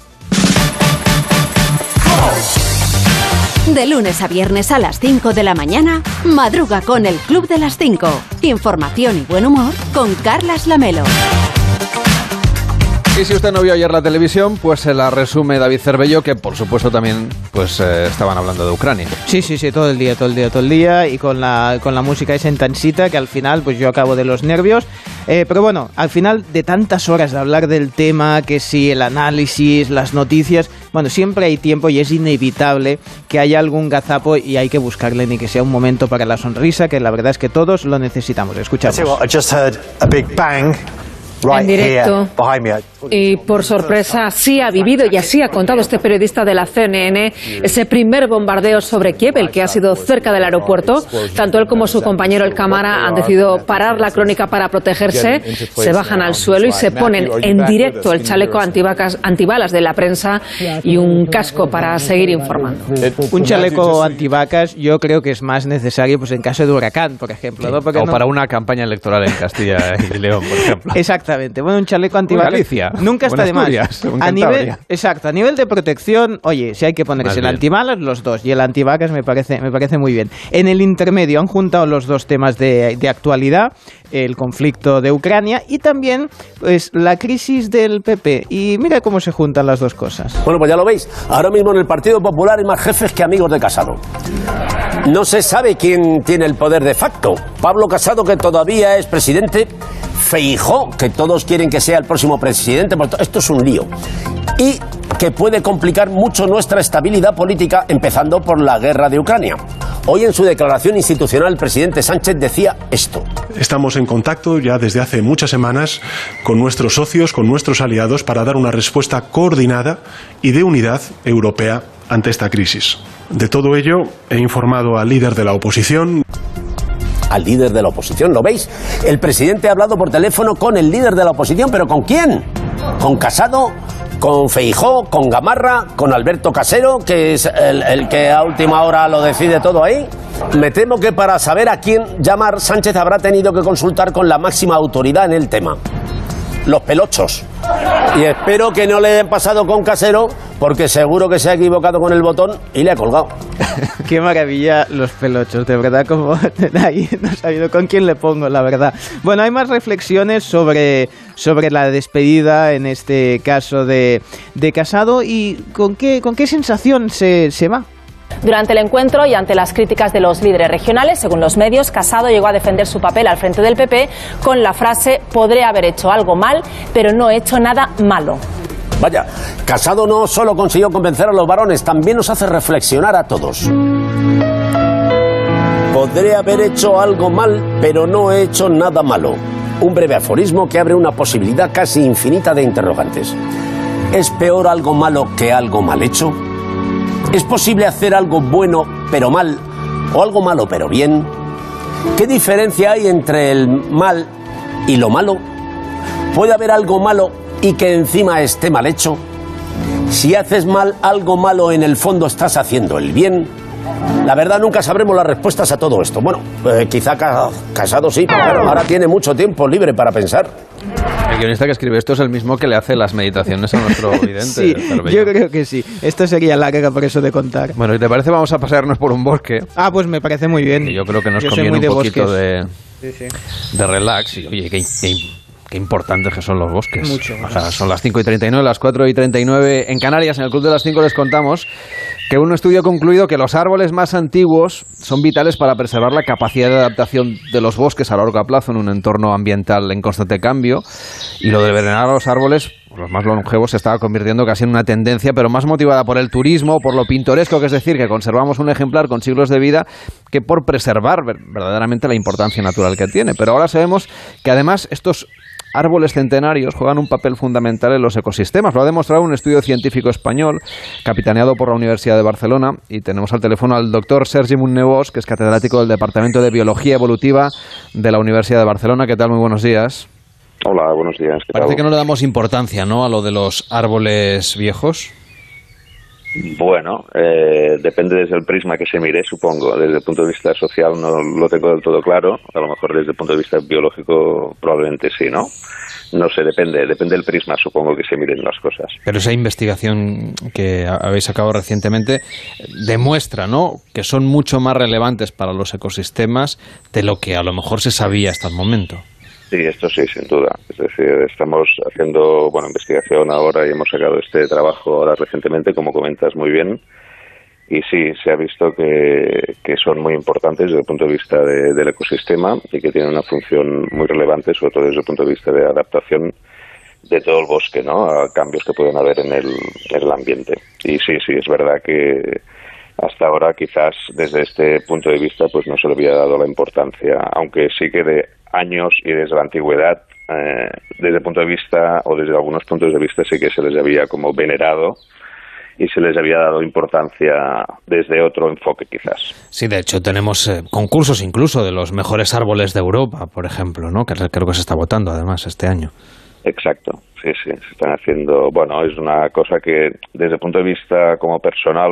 De lunes a viernes a las 5 de la mañana, madruga con el Club de las 5. Información y buen humor con Carlas Lamelo. Y si usted no vio ayer la televisión, pues se la resume David Cervello, que por supuesto también pues estaban hablando de Ucrania. Sí, todo el día, y con la música esa intensita que al final pues yo acabo de los nervios. Pero bueno, al final de tantas horas de hablar del tema, que si el análisis, las noticias, bueno, siempre hay tiempo y es inevitable que haya algún gazapo y hay que buscarle, ni que sea un momento para la sonrisa, que la verdad es que todos lo necesitamos. Escuchamos. En directo y por sorpresa sí ha vivido y así ha contado este periodista de la CNN ese primer bombardeo sobre Kiev, el que ha sido cerca del aeropuerto. Tanto él como su compañero el cámara han decidido parar la crónica para protegerse, se bajan al suelo y se ponen en directo el chaleco antibalas de la prensa y un casco para seguir informando. Un chaleco antivacas yo creo que es más necesario pues en caso de huracán, por ejemplo, ¿no? O para una campaña electoral en Castilla y León, por ejemplo. Exactamente. Bueno, un chaleco antivacas Galicia, nunca está de más. A nivel de protección, oye, si hay que ponerse el antibalas, los dos, y el antivacas me parece muy bien. En el intermedio han juntado los dos temas de actualidad, el conflicto de Ucrania y también pues la crisis del PP. Y mira cómo se juntan las dos cosas. Bueno, pues ya lo veis. Ahora mismo en el Partido Popular hay más jefes que amigos de Casado. No se sabe quién tiene el poder de facto. Pablo Casado, que todavía es presidente. Feijóo, que todos quieren que sea el próximo presidente. Esto es un lío. Y que puede complicar mucho nuestra estabilidad política, empezando por la guerra de Ucrania. Hoy en su declaración institucional el presidente Sánchez decía esto. Estamos en contacto ya desde hace muchas semanas con nuestros socios, con nuestros aliados, para dar una respuesta coordinada y de unidad europea ante esta crisis. De todo ello he informado al líder de la oposición. Al líder de la oposición, ¿lo veis? El presidente ha hablado por teléfono con el líder de la oposición, ¿pero con quién? ¿Con Casado? ¿Con Feijóo? ¿Con Gamarra? ¿Con Alberto Casero, que es el que a última hora lo decide todo ahí? Me temo que para saber a quién llamar, Sánchez habrá tenido que consultar con la máxima autoridad en el tema. Los pelochos. Y espero que no le hayan pasado con Casero, porque seguro que se ha equivocado con el botón y le ha colgado. Qué maravilla los pelochos, de verdad, como ahí no he sabido con quién le pongo, la verdad. Bueno, hay más reflexiones sobre la despedida, en este caso de Casado, y con qué sensación se va. Durante el encuentro y ante las críticas de los líderes regionales, según los medios, Casado llegó a defender su papel al frente del PP con la frase: podré haber hecho algo mal, pero no he hecho nada malo. Vaya, Casado no solo consiguió convencer a los varones, también nos hace reflexionar a todos. Podré haber hecho algo mal, pero no he hecho nada malo. Un breve aforismo que abre una posibilidad casi infinita de interrogantes. ¿Es peor algo malo que algo mal hecho? ¿Es posible hacer algo bueno pero mal o algo malo pero bien? ¿Qué diferencia hay entre el mal y lo malo? ¿Puede haber algo malo y que encima esté mal hecho? Si haces mal algo malo, en el fondo estás haciendo el bien. La verdad, nunca sabremos las respuestas a todo esto. Bueno, quizá Casado sí, pero claro, ahora tiene mucho tiempo libre para pensar. El guionista que escribe esto es el mismo que le hace las meditaciones a nuestro vidente. Sí, yo creo que sí. Esto sería larga por eso de contar. Bueno, ¿y te parece? Vamos a pasearnos por un bosque. Ah, pues me parece muy bien. Y yo creo que nos conviene un poquito de relax. Y oye, qué importantes que son los bosques. Mucho. O sea, son las 5:39, las 4:39 en Canarias. En el Club de las 5 les contamos que un estudio ha concluido que los árboles más antiguos son vitales para preservar la capacidad de adaptación de los bosques a largo plazo en un entorno ambiental en constante cambio. Y lo de venerar a los árboles, los más longevos, se estaba convirtiendo casi en una tendencia, pero más motivada por el turismo, por lo pintoresco, que es decir, que conservamos un ejemplar con siglos de vida, que por preservar verdaderamente la importancia natural que tiene. Pero ahora sabemos que además estos árboles centenarios juegan un papel fundamental en los ecosistemas. Lo ha demostrado un estudio científico español capitaneado por la Universidad de Barcelona, y tenemos al teléfono al doctor Sergi Munnebós, que es catedrático del Departamento de Biología Evolutiva de la Universidad de Barcelona. ¿Qué tal? Muy buenos días. Hola, buenos días. Parece que no le damos importancia, ¿no?, a lo de los árboles viejos. Bueno, depende desde el prisma que se mire, supongo. Desde el punto de vista social no lo tengo del todo claro. A lo mejor desde el punto de vista biológico probablemente sí, ¿no? No sé, depende del prisma, supongo, que se miren las cosas. Pero esa investigación que habéis sacado recientemente demuestra, ¿no?, que son mucho más relevantes para los ecosistemas de lo que a lo mejor se sabía hasta el momento. Sí, esto sí, sin duda. Es decir, estamos haciendo investigación ahora y hemos sacado este trabajo ahora recientemente, como comentas muy bien. Y sí, se ha visto que son muy importantes desde el punto de vista del ecosistema y que tienen una función muy relevante, sobre todo desde el punto de vista de adaptación de todo el bosque, ¿no?, a cambios que pueden haber en el ambiente. Y sí, es verdad que hasta ahora quizás desde este punto de vista pues no se le había dado la importancia, aunque sí que de años y desde la antigüedad, desde el punto de vista o desde algunos puntos de vista sí que se les había como venerado y se les había dado importancia desde otro enfoque quizás. Sí, de hecho tenemos concursos incluso de los mejores árboles de Europa, por ejemplo, ¿no?, que creo que se está votando además este año. Exacto, sí, se están haciendo. Bueno, es una cosa que desde el punto de vista como personal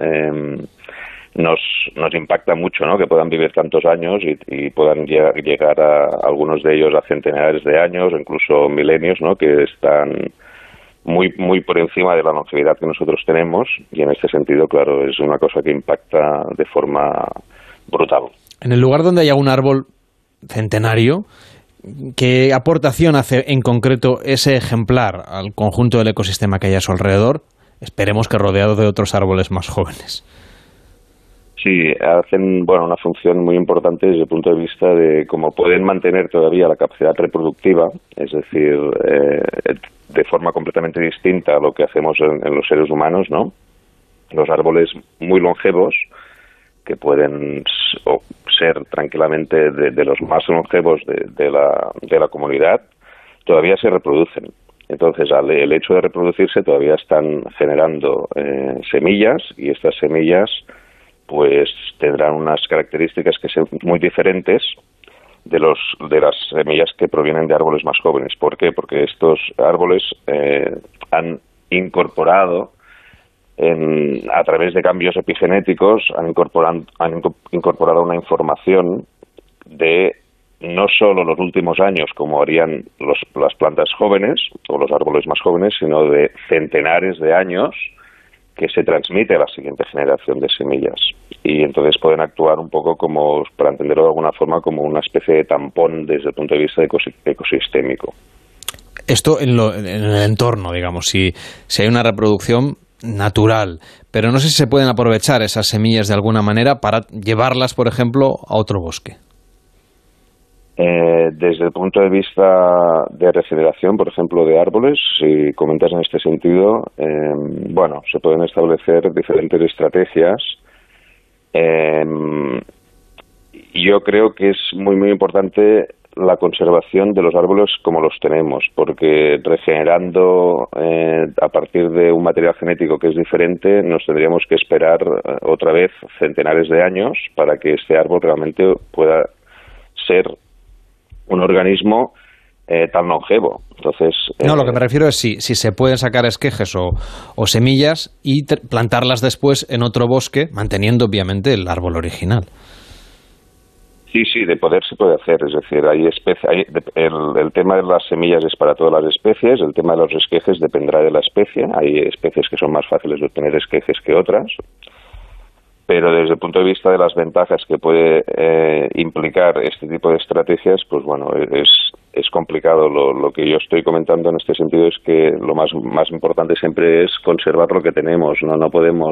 nos impacta mucho, ¿no?, que puedan vivir tantos años y puedan llegar a algunos de ellos a centenares de años, incluso milenios, ¿no?, que están muy muy por encima de la longevidad que nosotros tenemos, y en este sentido, claro, es una cosa que impacta de forma brutal. En el lugar donde haya un árbol centenario, ¿qué aportación hace en concreto ese ejemplar al conjunto del ecosistema que hay a su alrededor? Esperemos que rodeado de otros árboles más jóvenes. Sí, hacen una función muy importante desde el punto de vista de cómo pueden mantener todavía la capacidad reproductiva, es decir, de forma completamente distinta a lo que hacemos en los seres humanos, ¿no? Los árboles muy longevos, que pueden ser tranquilamente de los más longevos de la comunidad, todavía se reproducen. Entonces, el hecho de reproducirse todavía están generando semillas, y estas semillas pues tendrán unas características que son muy diferentes de las semillas que provienen de árboles más jóvenes. ¿Por qué? Porque estos árboles han incorporado a través de cambios epigenéticos, han incorporado una información de no solo los últimos años, como harían las plantas jóvenes o los árboles más jóvenes, sino de centenares de años que se transmite a la siguiente generación de semillas. Y entonces pueden actuar un poco como, para entenderlo de alguna forma, como una especie de tampón desde el punto de vista ecosistémico. Esto en el entorno, digamos, si hay una reproducción natural, pero no sé si se pueden aprovechar esas semillas de alguna manera para llevarlas, por ejemplo, a otro bosque. Desde el punto de vista de regeneración, por ejemplo, de árboles, si comentas en este sentido, se pueden establecer diferentes estrategias. Yo creo que es muy, muy importante la conservación de los árboles como los tenemos, porque regenerando a partir de un material genético que es diferente, nos tendríamos que esperar otra vez centenares de años para que este árbol realmente pueda ser un organismo tan longevo. Entonces, no, lo que me refiero es si se pueden sacar esquejes o semillas y plantarlas después en otro bosque, manteniendo obviamente el árbol original. Sí, de poder se puede hacer, es decir, el tema de las semillas es para todas las especies, el tema de los esquejes dependerá de la especie, hay especies que son más fáciles de obtener esquejes que otras, pero desde el punto de vista de las ventajas que puede implicar este tipo de estrategias, pues bueno, es complicado. Lo que yo estoy comentando en este sentido es que lo más importante siempre es conservar lo que tenemos, no podemos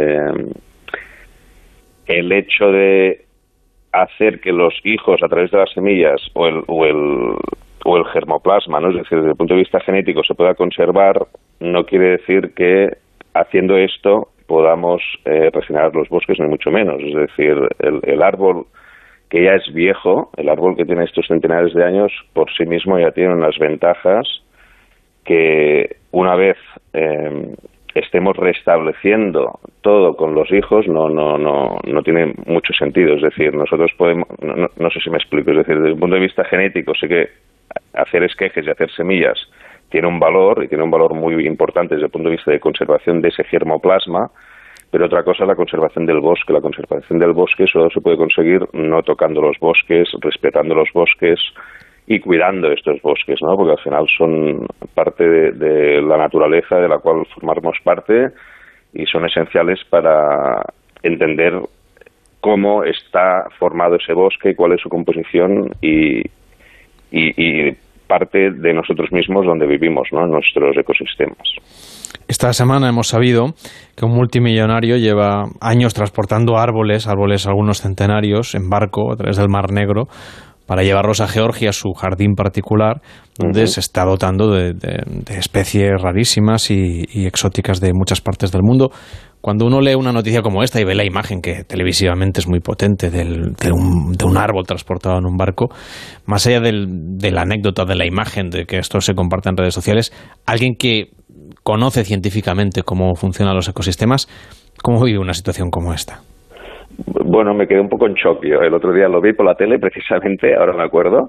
el hecho de hacer que los hijos a través de las semillas o el germoplasma, ¿no? Es decir, desde el punto de vista genético se pueda conservar, no quiere decir que haciendo esto podamos regenerar los bosques, ni mucho menos. Es decir, el árbol que ya es viejo, el árbol que tiene estos centenares de años, por sí mismo ya tiene unas ventajas que una vez estemos restableciendo todo con los hijos no tiene mucho sentido. Es decir, nosotros podemos, no sé si me explico, es decir, desde el punto de vista genético sí que hacer esquejes y hacer semillas tiene un valor, y tiene un valor muy importante desde el punto de vista de conservación de ese germoplasma, pero otra cosa es la conservación del bosque. La conservación del bosque solo se puede conseguir no tocando los bosques, respetando los bosques y cuidando estos bosques, ¿no? Porque al final son parte de la naturaleza de la cual formamos parte y son esenciales para entender cómo está formado ese bosque, cuál es su composición y parte de nosotros mismos donde vivimos, ¿no? En nuestros ecosistemas. Esta semana hemos sabido que un multimillonario lleva años transportando árboles, algunos centenarios, en barco a través del Mar Negro, para llevarlos a Georgia, su jardín particular, donde se está dotando de especies rarísimas y exóticas de muchas partes del mundo. Cuando uno lee una noticia como esta y ve la imagen, que televisivamente es muy potente, de un árbol transportado en un barco, más allá de la anécdota, de la imagen, de que esto se comparte en redes sociales, alguien que conoce científicamente cómo funcionan los ecosistemas, ¿cómo vive una situación como esta? Bueno, me quedé un poco en shock. Yo el otro día lo vi por la tele, precisamente, ahora me acuerdo.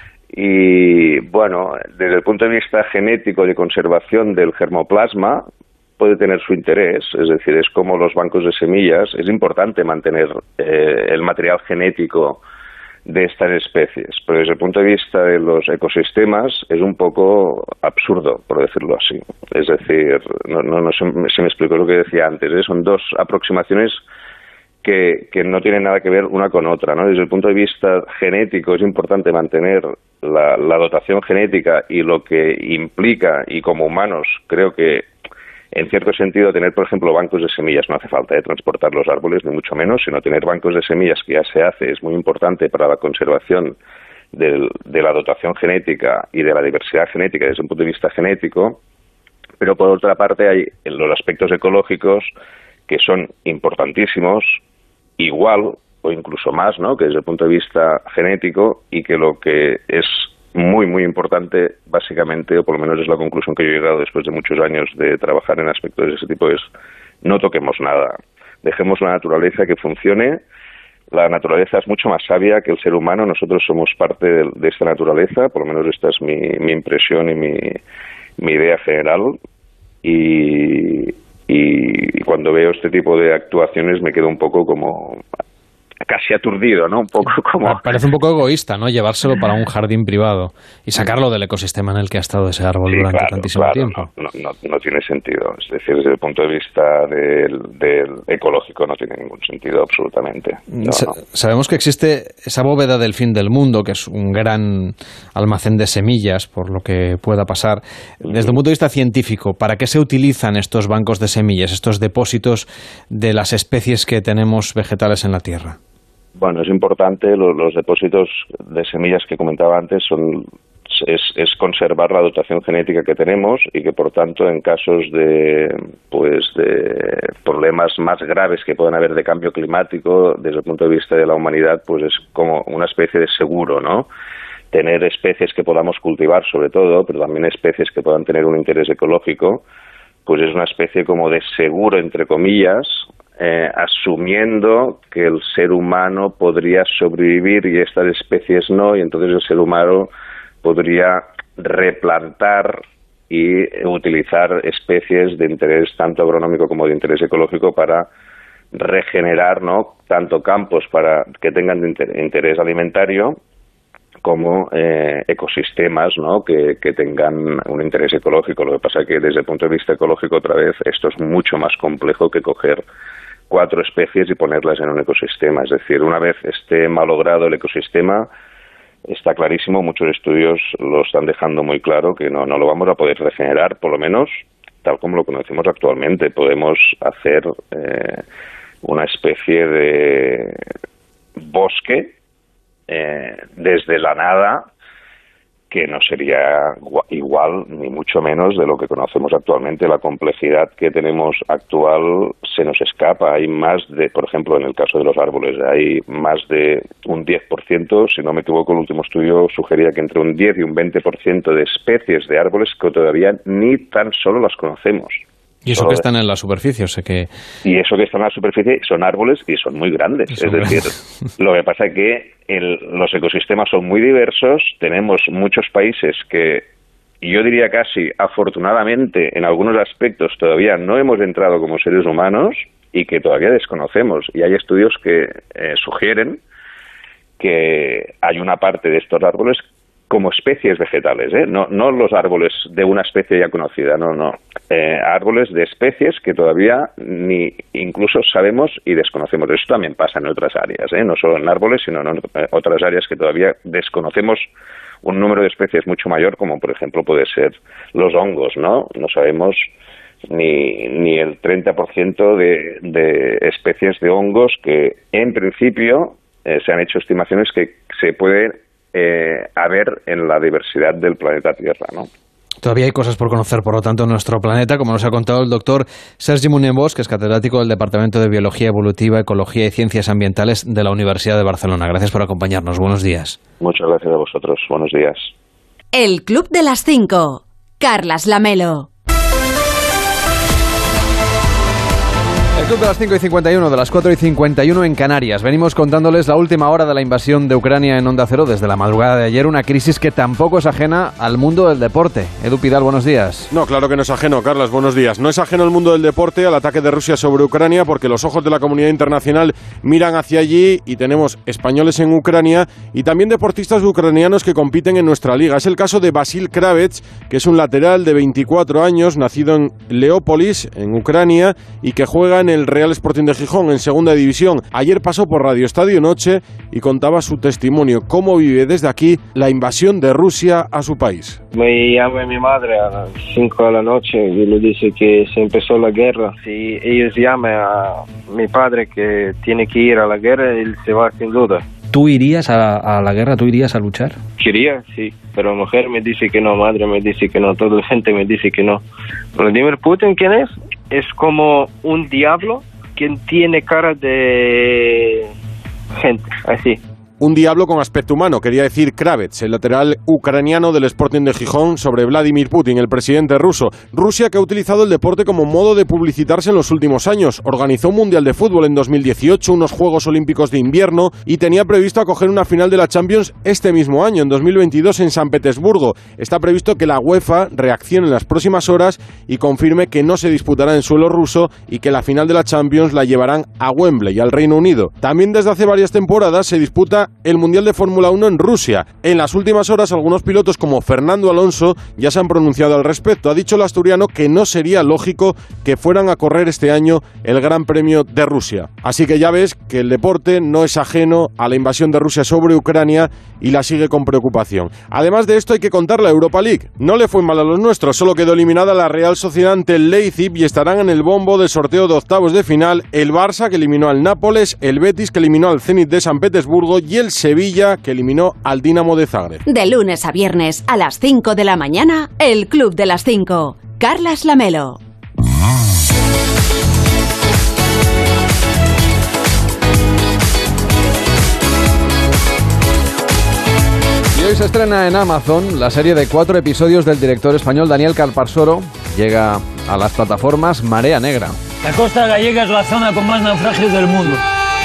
Y bueno, desde el punto de vista genético de conservación del germoplasma, puede tener su interés, es decir, es como los bancos de semillas, es importante mantener el material genético de estas especies, pero desde el punto de vista de los ecosistemas es un poco absurdo, por decirlo así. Es decir, no sé si me explico lo que decía antes, son dos aproximaciones que no tienen nada que ver una con otra, ¿no? Desde el punto de vista genético es importante mantener la dotación genética y lo que implica, y como humanos creo que en cierto sentido tener, por ejemplo, bancos de semillas, no hace falta transportar los árboles, ni mucho menos, sino tener bancos de semillas que ya se hace, es muy importante para la conservación de la dotación genética y de la diversidad genética desde un punto de vista genético, pero por otra parte hay los aspectos ecológicos que son importantísimos, igual o incluso más, ¿no?, que desde el punto de vista genético, y que lo que es muy, muy importante, básicamente, o por lo menos es la conclusión que yo he llegado después de muchos años de trabajar en aspectos de ese tipo, es no toquemos nada. Dejemos la naturaleza que funcione. La naturaleza es mucho más sabia que el ser humano. Nosotros somos parte de esta naturaleza, por lo menos esta es mi impresión y mi idea general. Y cuando veo este tipo de actuaciones me quedo un poco como casi aturdido, ¿no? Un poco como... Parece un poco egoísta, ¿no?, llevárselo para un jardín privado y sacarlo del ecosistema en el que ha estado ese árbol durante tantísimo tiempo. No tiene sentido. Es decir, desde el punto de vista del ecológico no tiene ningún sentido absolutamente. Sabemos que existe esa bóveda del fin del mundo, que es un gran almacén de semillas, por lo que pueda pasar. Desde un punto de vista científico, ¿para qué se utilizan estos bancos de semillas, estos depósitos de las especies que tenemos vegetales en la Tierra? Bueno, es importante, los depósitos de semillas que comentaba antes es conservar la dotación genética que tenemos, y que por tanto en casos de problemas más graves que puedan haber de cambio climático, desde el punto de vista de la humanidad, pues es como una especie de seguro, ¿no? Tener especies que podamos cultivar sobre todo, pero también especies que puedan tener un interés ecológico, pues es una especie como de seguro, entre comillas, asumiendo que el ser humano podría sobrevivir y estas especies no, y entonces el ser humano podría replantar y utilizar especies de interés tanto agronómico como de interés ecológico para regenerar, ¿no?, tanto campos para que tengan interés alimentario como ecosistemas, ¿no?, que tengan un interés ecológico. Lo que pasa es que desde el punto de vista ecológico, otra vez, esto es mucho más complejo que coger 4 especies y ponerlas en un ecosistema. Es decir, una vez esté malogrado el ecosistema, está clarísimo, muchos estudios lo están dejando muy claro, que no lo vamos a poder regenerar, por lo menos tal como lo conocemos actualmente. Podemos hacer una especie de bosque desde la nada, que no sería igual ni mucho menos de lo que conocemos actualmente. La complejidad que tenemos actual se nos escapa. Hay más de, por ejemplo, en el caso de los árboles, hay más de un 10%, si no me equivoco, el último estudio sugería que entre un 10 y un 20% de especies de árboles que todavía ni tan solo las conocemos. Y eso que están en la superficie, o sea que... Y eso que están en la superficie son árboles y son muy grandes. Es decir, lo que pasa es que los ecosistemas son muy diversos, tenemos muchos países que, yo diría casi afortunadamente, en algunos aspectos todavía no hemos entrado como seres humanos y que todavía desconocemos. Y hay estudios que sugieren que hay una parte de estos árboles como especies vegetales, no los árboles de una especie ya conocida, no. Árboles de especies que todavía ni incluso sabemos y desconocemos. Eso también pasa en otras áreas, no solo en árboles, sino en otras áreas que todavía desconocemos un número de especies mucho mayor, como por ejemplo puede ser los hongos, ¿no? No sabemos ni el 30% de especies de hongos que en principio se han hecho estimaciones que se pueden haber en la diversidad del planeta Tierra, ¿no? Todavía hay cosas por conocer, por lo tanto, en nuestro planeta, como nos ha contado el doctor Sergi Muñembos, que es catedrático del Departamento de Biología Evolutiva, Ecología y Ciencias Ambientales de la Universidad de Barcelona. Gracias por acompañarnos. Buenos días. Muchas gracias a vosotros. Buenos días. El Club de las 5. Carlas Lamelo. El Club de las 5:51, de las 4:51 en Canarias. Venimos contándoles la última hora de la invasión de Ucrania en Onda Cero desde la madrugada de ayer, una crisis que tampoco es ajena al mundo del deporte. Edu Pidal, buenos días. No, claro que no es ajeno, Carlas, buenos días. No es ajeno al mundo del deporte, al ataque de Rusia sobre Ucrania, porque los ojos de la comunidad internacional miran hacia allí y tenemos españoles en Ucrania y también deportistas ucranianos que compiten en nuestra liga. Es el caso de Vasil Kravets, que es un lateral de 24 años, nacido en Leópolis, en Ucrania, y que juega en el Real Sporting de Gijón, en segunda división. Ayer pasó por Radio Estadio Noche y contaba su testimonio, cómo vive desde aquí la invasión de Rusia a su país. Me llama mi madre a las 5 de la noche y le dice que se empezó la guerra. Si ellos llaman a mi padre que tiene que ir a la guerra, él se va sin duda. ¿Tú irías a la guerra? ¿Tú irías a luchar? Quería, sí, pero mujer me dice que no, madre me dice que no, toda la gente me dice que no. Vladimir Putin, ¿quién es? Es como un diablo que tiene cara de gente, así. Un diablo con aspecto humano, quería decir Kravets, el lateral ucraniano del Sporting de Gijón, sobre Vladimir Putin, el presidente ruso. Rusia, que ha utilizado el deporte como modo de publicitarse en los últimos años. Organizó un Mundial de Fútbol en 2018, unos Juegos Olímpicos de Invierno y tenía previsto acoger una final de la Champions este mismo año, en 2022, en San Petersburgo. Está previsto que la UEFA reaccione en las próximas horas y confirme que no se disputará en suelo ruso y que la final de la Champions la llevarán a Wembley, al Reino Unido. También desde hace varias temporadas se disputa el Mundial de Fórmula 1 en Rusia. En las últimas horas, algunos pilotos como Fernando Alonso ya se han pronunciado al respecto. Ha dicho el asturiano que no sería lógico que fueran a correr este año el Gran Premio de Rusia. Así que ya ves que el deporte no es ajeno a la invasión de Rusia sobre Ucrania y la sigue con preocupación. Además de esto, hay que contar la Europa League. No le fue mal a los nuestros, solo quedó eliminada la Real Sociedad ante el Leipzig y estarán en el bombo del sorteo de octavos de final el Barça, que eliminó al Nápoles, el Betis, que eliminó al Zenit de San Petersburgo, y el Sevilla, que eliminó al Dinamo de Zagreb. De lunes a viernes a las 5 de la mañana, el Club de las 5. Carlas Lamelo. Y hoy se estrena en Amazon la serie de 4 episodios del director español Daniel Calparsoro. Llega a las plataformas Marea Negra. La costa gallega es la zona con más naufragios del mundo.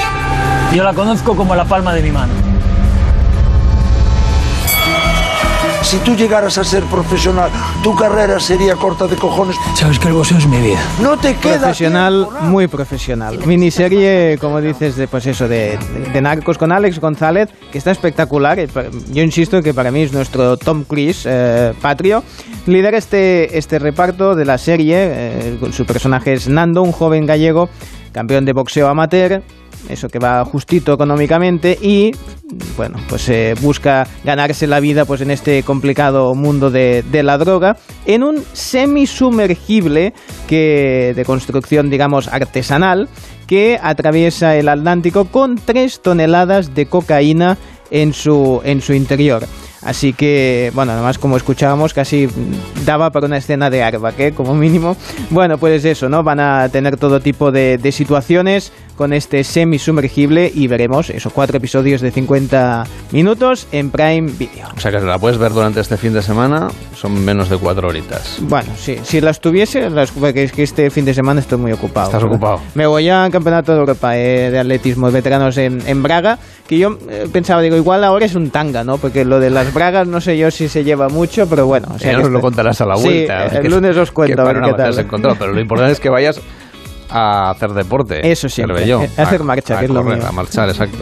Yo la conozco como la palma de mi mano. Si tú llegaras a ser profesional, tu carrera sería corta de cojones. Sabes que el boxeo es mi vida. No te queda profesional, muy profesional. Miniserie, como dices, de Narcos con Alex González, que está espectacular. Yo insisto que para mí es nuestro Tom Cruise patrio. Lidera este reparto de la serie. Su personaje es Nando, un joven gallego, campeón de boxeo amateur, eso que va justito económicamente, y bueno, pues busca ganarse la vida pues en este complicado mundo de la droga, en un semisumergible de construcción, digamos, artesanal, que atraviesa el Atlántico con 3 toneladas de cocaína en su interior. Así que, bueno, además, como escuchábamos, casi daba para una escena de Airbag, como mínimo. Bueno, pues eso, ¿no? Van a tener todo tipo de situaciones con este semisumergible, y veremos esos 4 episodios de 50 minutos en Prime Video. O sea que la puedes ver durante este fin de semana, son menos de 4 horitas. Bueno, sí, si las tuviese, porque es que este fin de semana estoy muy ocupado. ¿Estás ocupado? Me voy al Campeonato de Europa de atletismo de veteranos en Braga, que yo pensaba, digo, igual ahora es un tanga, ¿no? Porque lo de las bragas no sé yo si se lleva mucho, pero bueno. O sea, ya nos lo contarás a la vuelta. Sí, el lunes os cuento a ver qué tal. Pero lo importante es que vayas a hacer deporte. Eso sí, hacer marcha, que es lo mío. A marchar, exacto.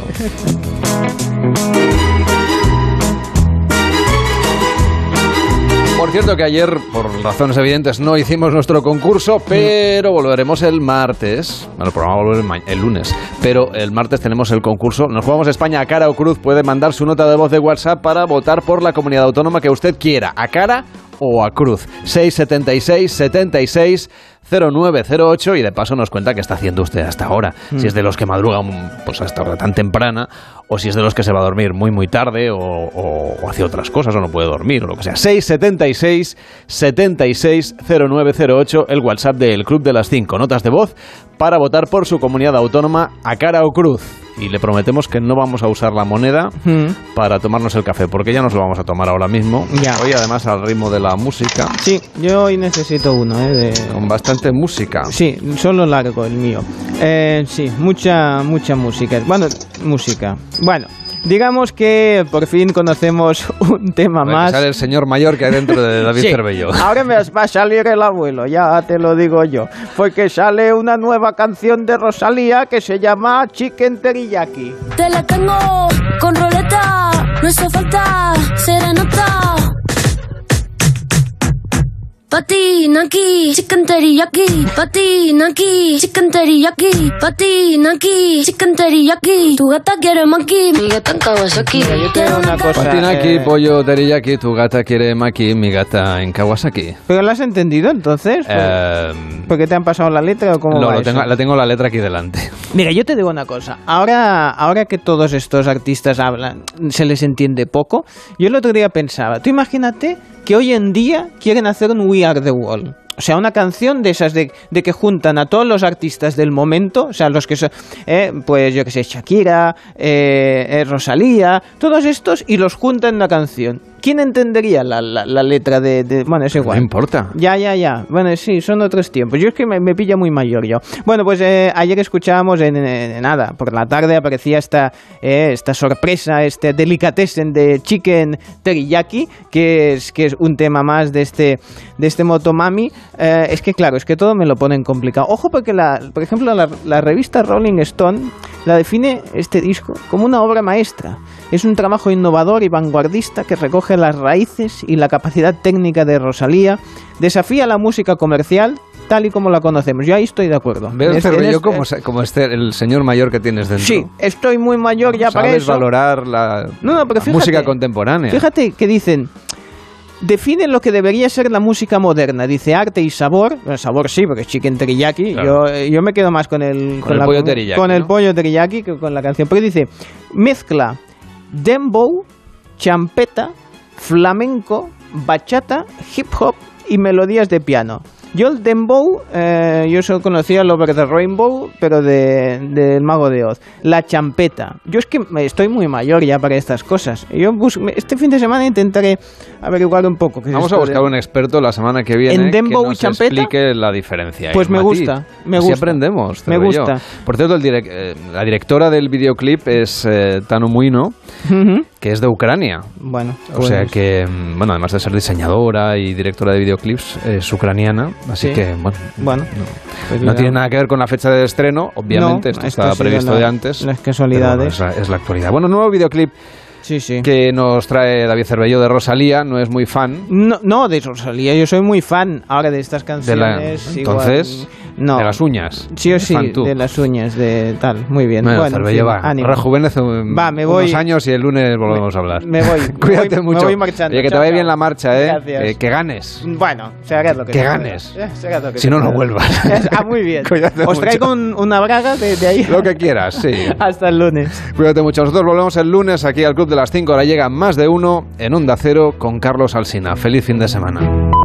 Por cierto que ayer, por razones evidentes, no hicimos nuestro concurso, pero volveremos el martes. Bueno, el programa va a volver el lunes, pero el martes tenemos el concurso. Nos jugamos España a cara o cruz. Puede mandar su nota de voz de WhatsApp para votar por la comunidad autónoma que usted quiera, a cara o a cruz. 676 76 0908, y de paso nos cuenta qué está haciendo usted hasta ahora. Si es de los que madrugan pues hasta hora tan temprana, o si es de los que se va a dormir muy muy tarde, o hace otras cosas, o no puede dormir, o lo que sea. 676 76 0908, el WhatsApp del Club de las 5. Notas de voz para votar por su comunidad autónoma a cara o cruz. Y le prometemos que no vamos a usar la moneda para tomarnos el café, porque ya nos lo vamos a tomar ahora mismo. Ya. Hoy, además, al ritmo de la música. Sí, yo hoy necesito uno, con bastante música. Sí, solo largo el mío. Sí, mucha música. Bueno, digamos que por fin conocemos un tema más. Sale el señor mayor que hay dentro de David Cervello. Ahora me va a salir el abuelo, ya te lo digo yo. Porque sale una nueva canción de Rosalía que se llama Chicken Teriyaki. Te la tengo con roleta, no hace falta serenata. Patina aquí, chicken teriyaki. Patina aquí, chicken teriyaki. Patina aquí, chicken teriyaki. Tu gata quiere maki, mi gata en Kawasaki. Yo tengo una cosa. Patina aquí, pollo teriyaki. Tu gata quiere maki, mi gata en Kawasaki. ¿Pero la has entendido entonces? ¿Por qué te han pasado la letra o cómo va eso? Tengo la letra aquí delante. Mira, yo te digo una cosa. Ahora que todos estos artistas hablan, se les entiende poco. Yo el otro día pensaba, tú imagínate que hoy en día quieren hacer un We Are The World. O sea, una canción de esas de que juntan a todos los artistas del momento, o sea, los que son, pues yo que sé, Shakira, Rosalía, todos estos, y los juntan en una canción. ¿Quién entendería la letra de...? Bueno, es igual. No importa. Ya. Bueno, sí, son otros tiempos. Yo es que me pilla muy mayor yo. Bueno, pues ayer escuchábamos nada, por la tarde aparecía esta sorpresa, este delicatessen de Chicken Teriyaki, que es un tema más de este Motomami. Es que claro, es que todo me lo ponen complicado. Ojo, porque por ejemplo la revista Rolling Stone la define este disco como una obra maestra. Es un trabajo innovador y vanguardista que recoge las raíces y la capacidad técnica de Rosalía, desafía la música comercial tal y como la conocemos. Yo ahí estoy de acuerdo. ¿Ves, yo como el señor mayor que tienes dentro? Sí, estoy muy mayor ya para eso. Sabes valorar la música contemporánea. Fíjate que dicen... Definen lo que debería ser la música moderna. Dice arte y sabor. Bueno, sabor sí, porque es chicken teriyaki. Claro. Yo me quedo más con el pollo teriyaki. Con el pollo teriyaki que con la canción. Pero dice, mezcla dembow, champeta, flamenco, bachata, hip hop y melodías de piano. Yo el Dembow, yo solo conocía el Over the Rainbow, pero del Mago de Oz. La champeta. Yo es que estoy muy mayor ya para estas cosas. Yo este fin de semana intentaré averiguar un poco. Vamos a buscar un experto la semana que viene ¿En Dembow que nos y champeta? explique la diferencia. Pues me gusta, me gusta. Así aprendemos. Me gusta. Por cierto, la directora del videoclip es Tanu Muino, que es de Ucrania. Bueno, o sea que, bueno, además de ser diseñadora y directora de videoclips, es ucraniana, así que, no tiene nada que ver con la fecha de estreno, obviamente, esto estaba previsto de antes. Las casualidades. Es la actualidad. Bueno, nuevo videoclip que nos trae David Cervelló de Rosalía, no es muy fan. No, de Rosalía, yo soy muy fan ahora de estas canciones. Entonces, no. De las uñas. Sí o sí, de las uñas, de tal, muy bien. Bueno, Cervelló, rejuvenece me voy, unos años y el lunes volvemos a hablar. Me voy. Cuídate mucho. Me voy marchando. Oye, que te vaya bien la marcha, Gracias. Que ganes. Bueno, se hará lo que Que ganes. Lo que si no, no vuelvas. Muy bien. Cuídate Os traigo una braga de ahí. Lo que quieras, sí. Hasta el lunes. Cuídate mucho. Nosotros volvemos el lunes aquí al Club de las 5. Ahora llega Más de Uno en Onda Cero con Carlos Alsina. Feliz fin de semana.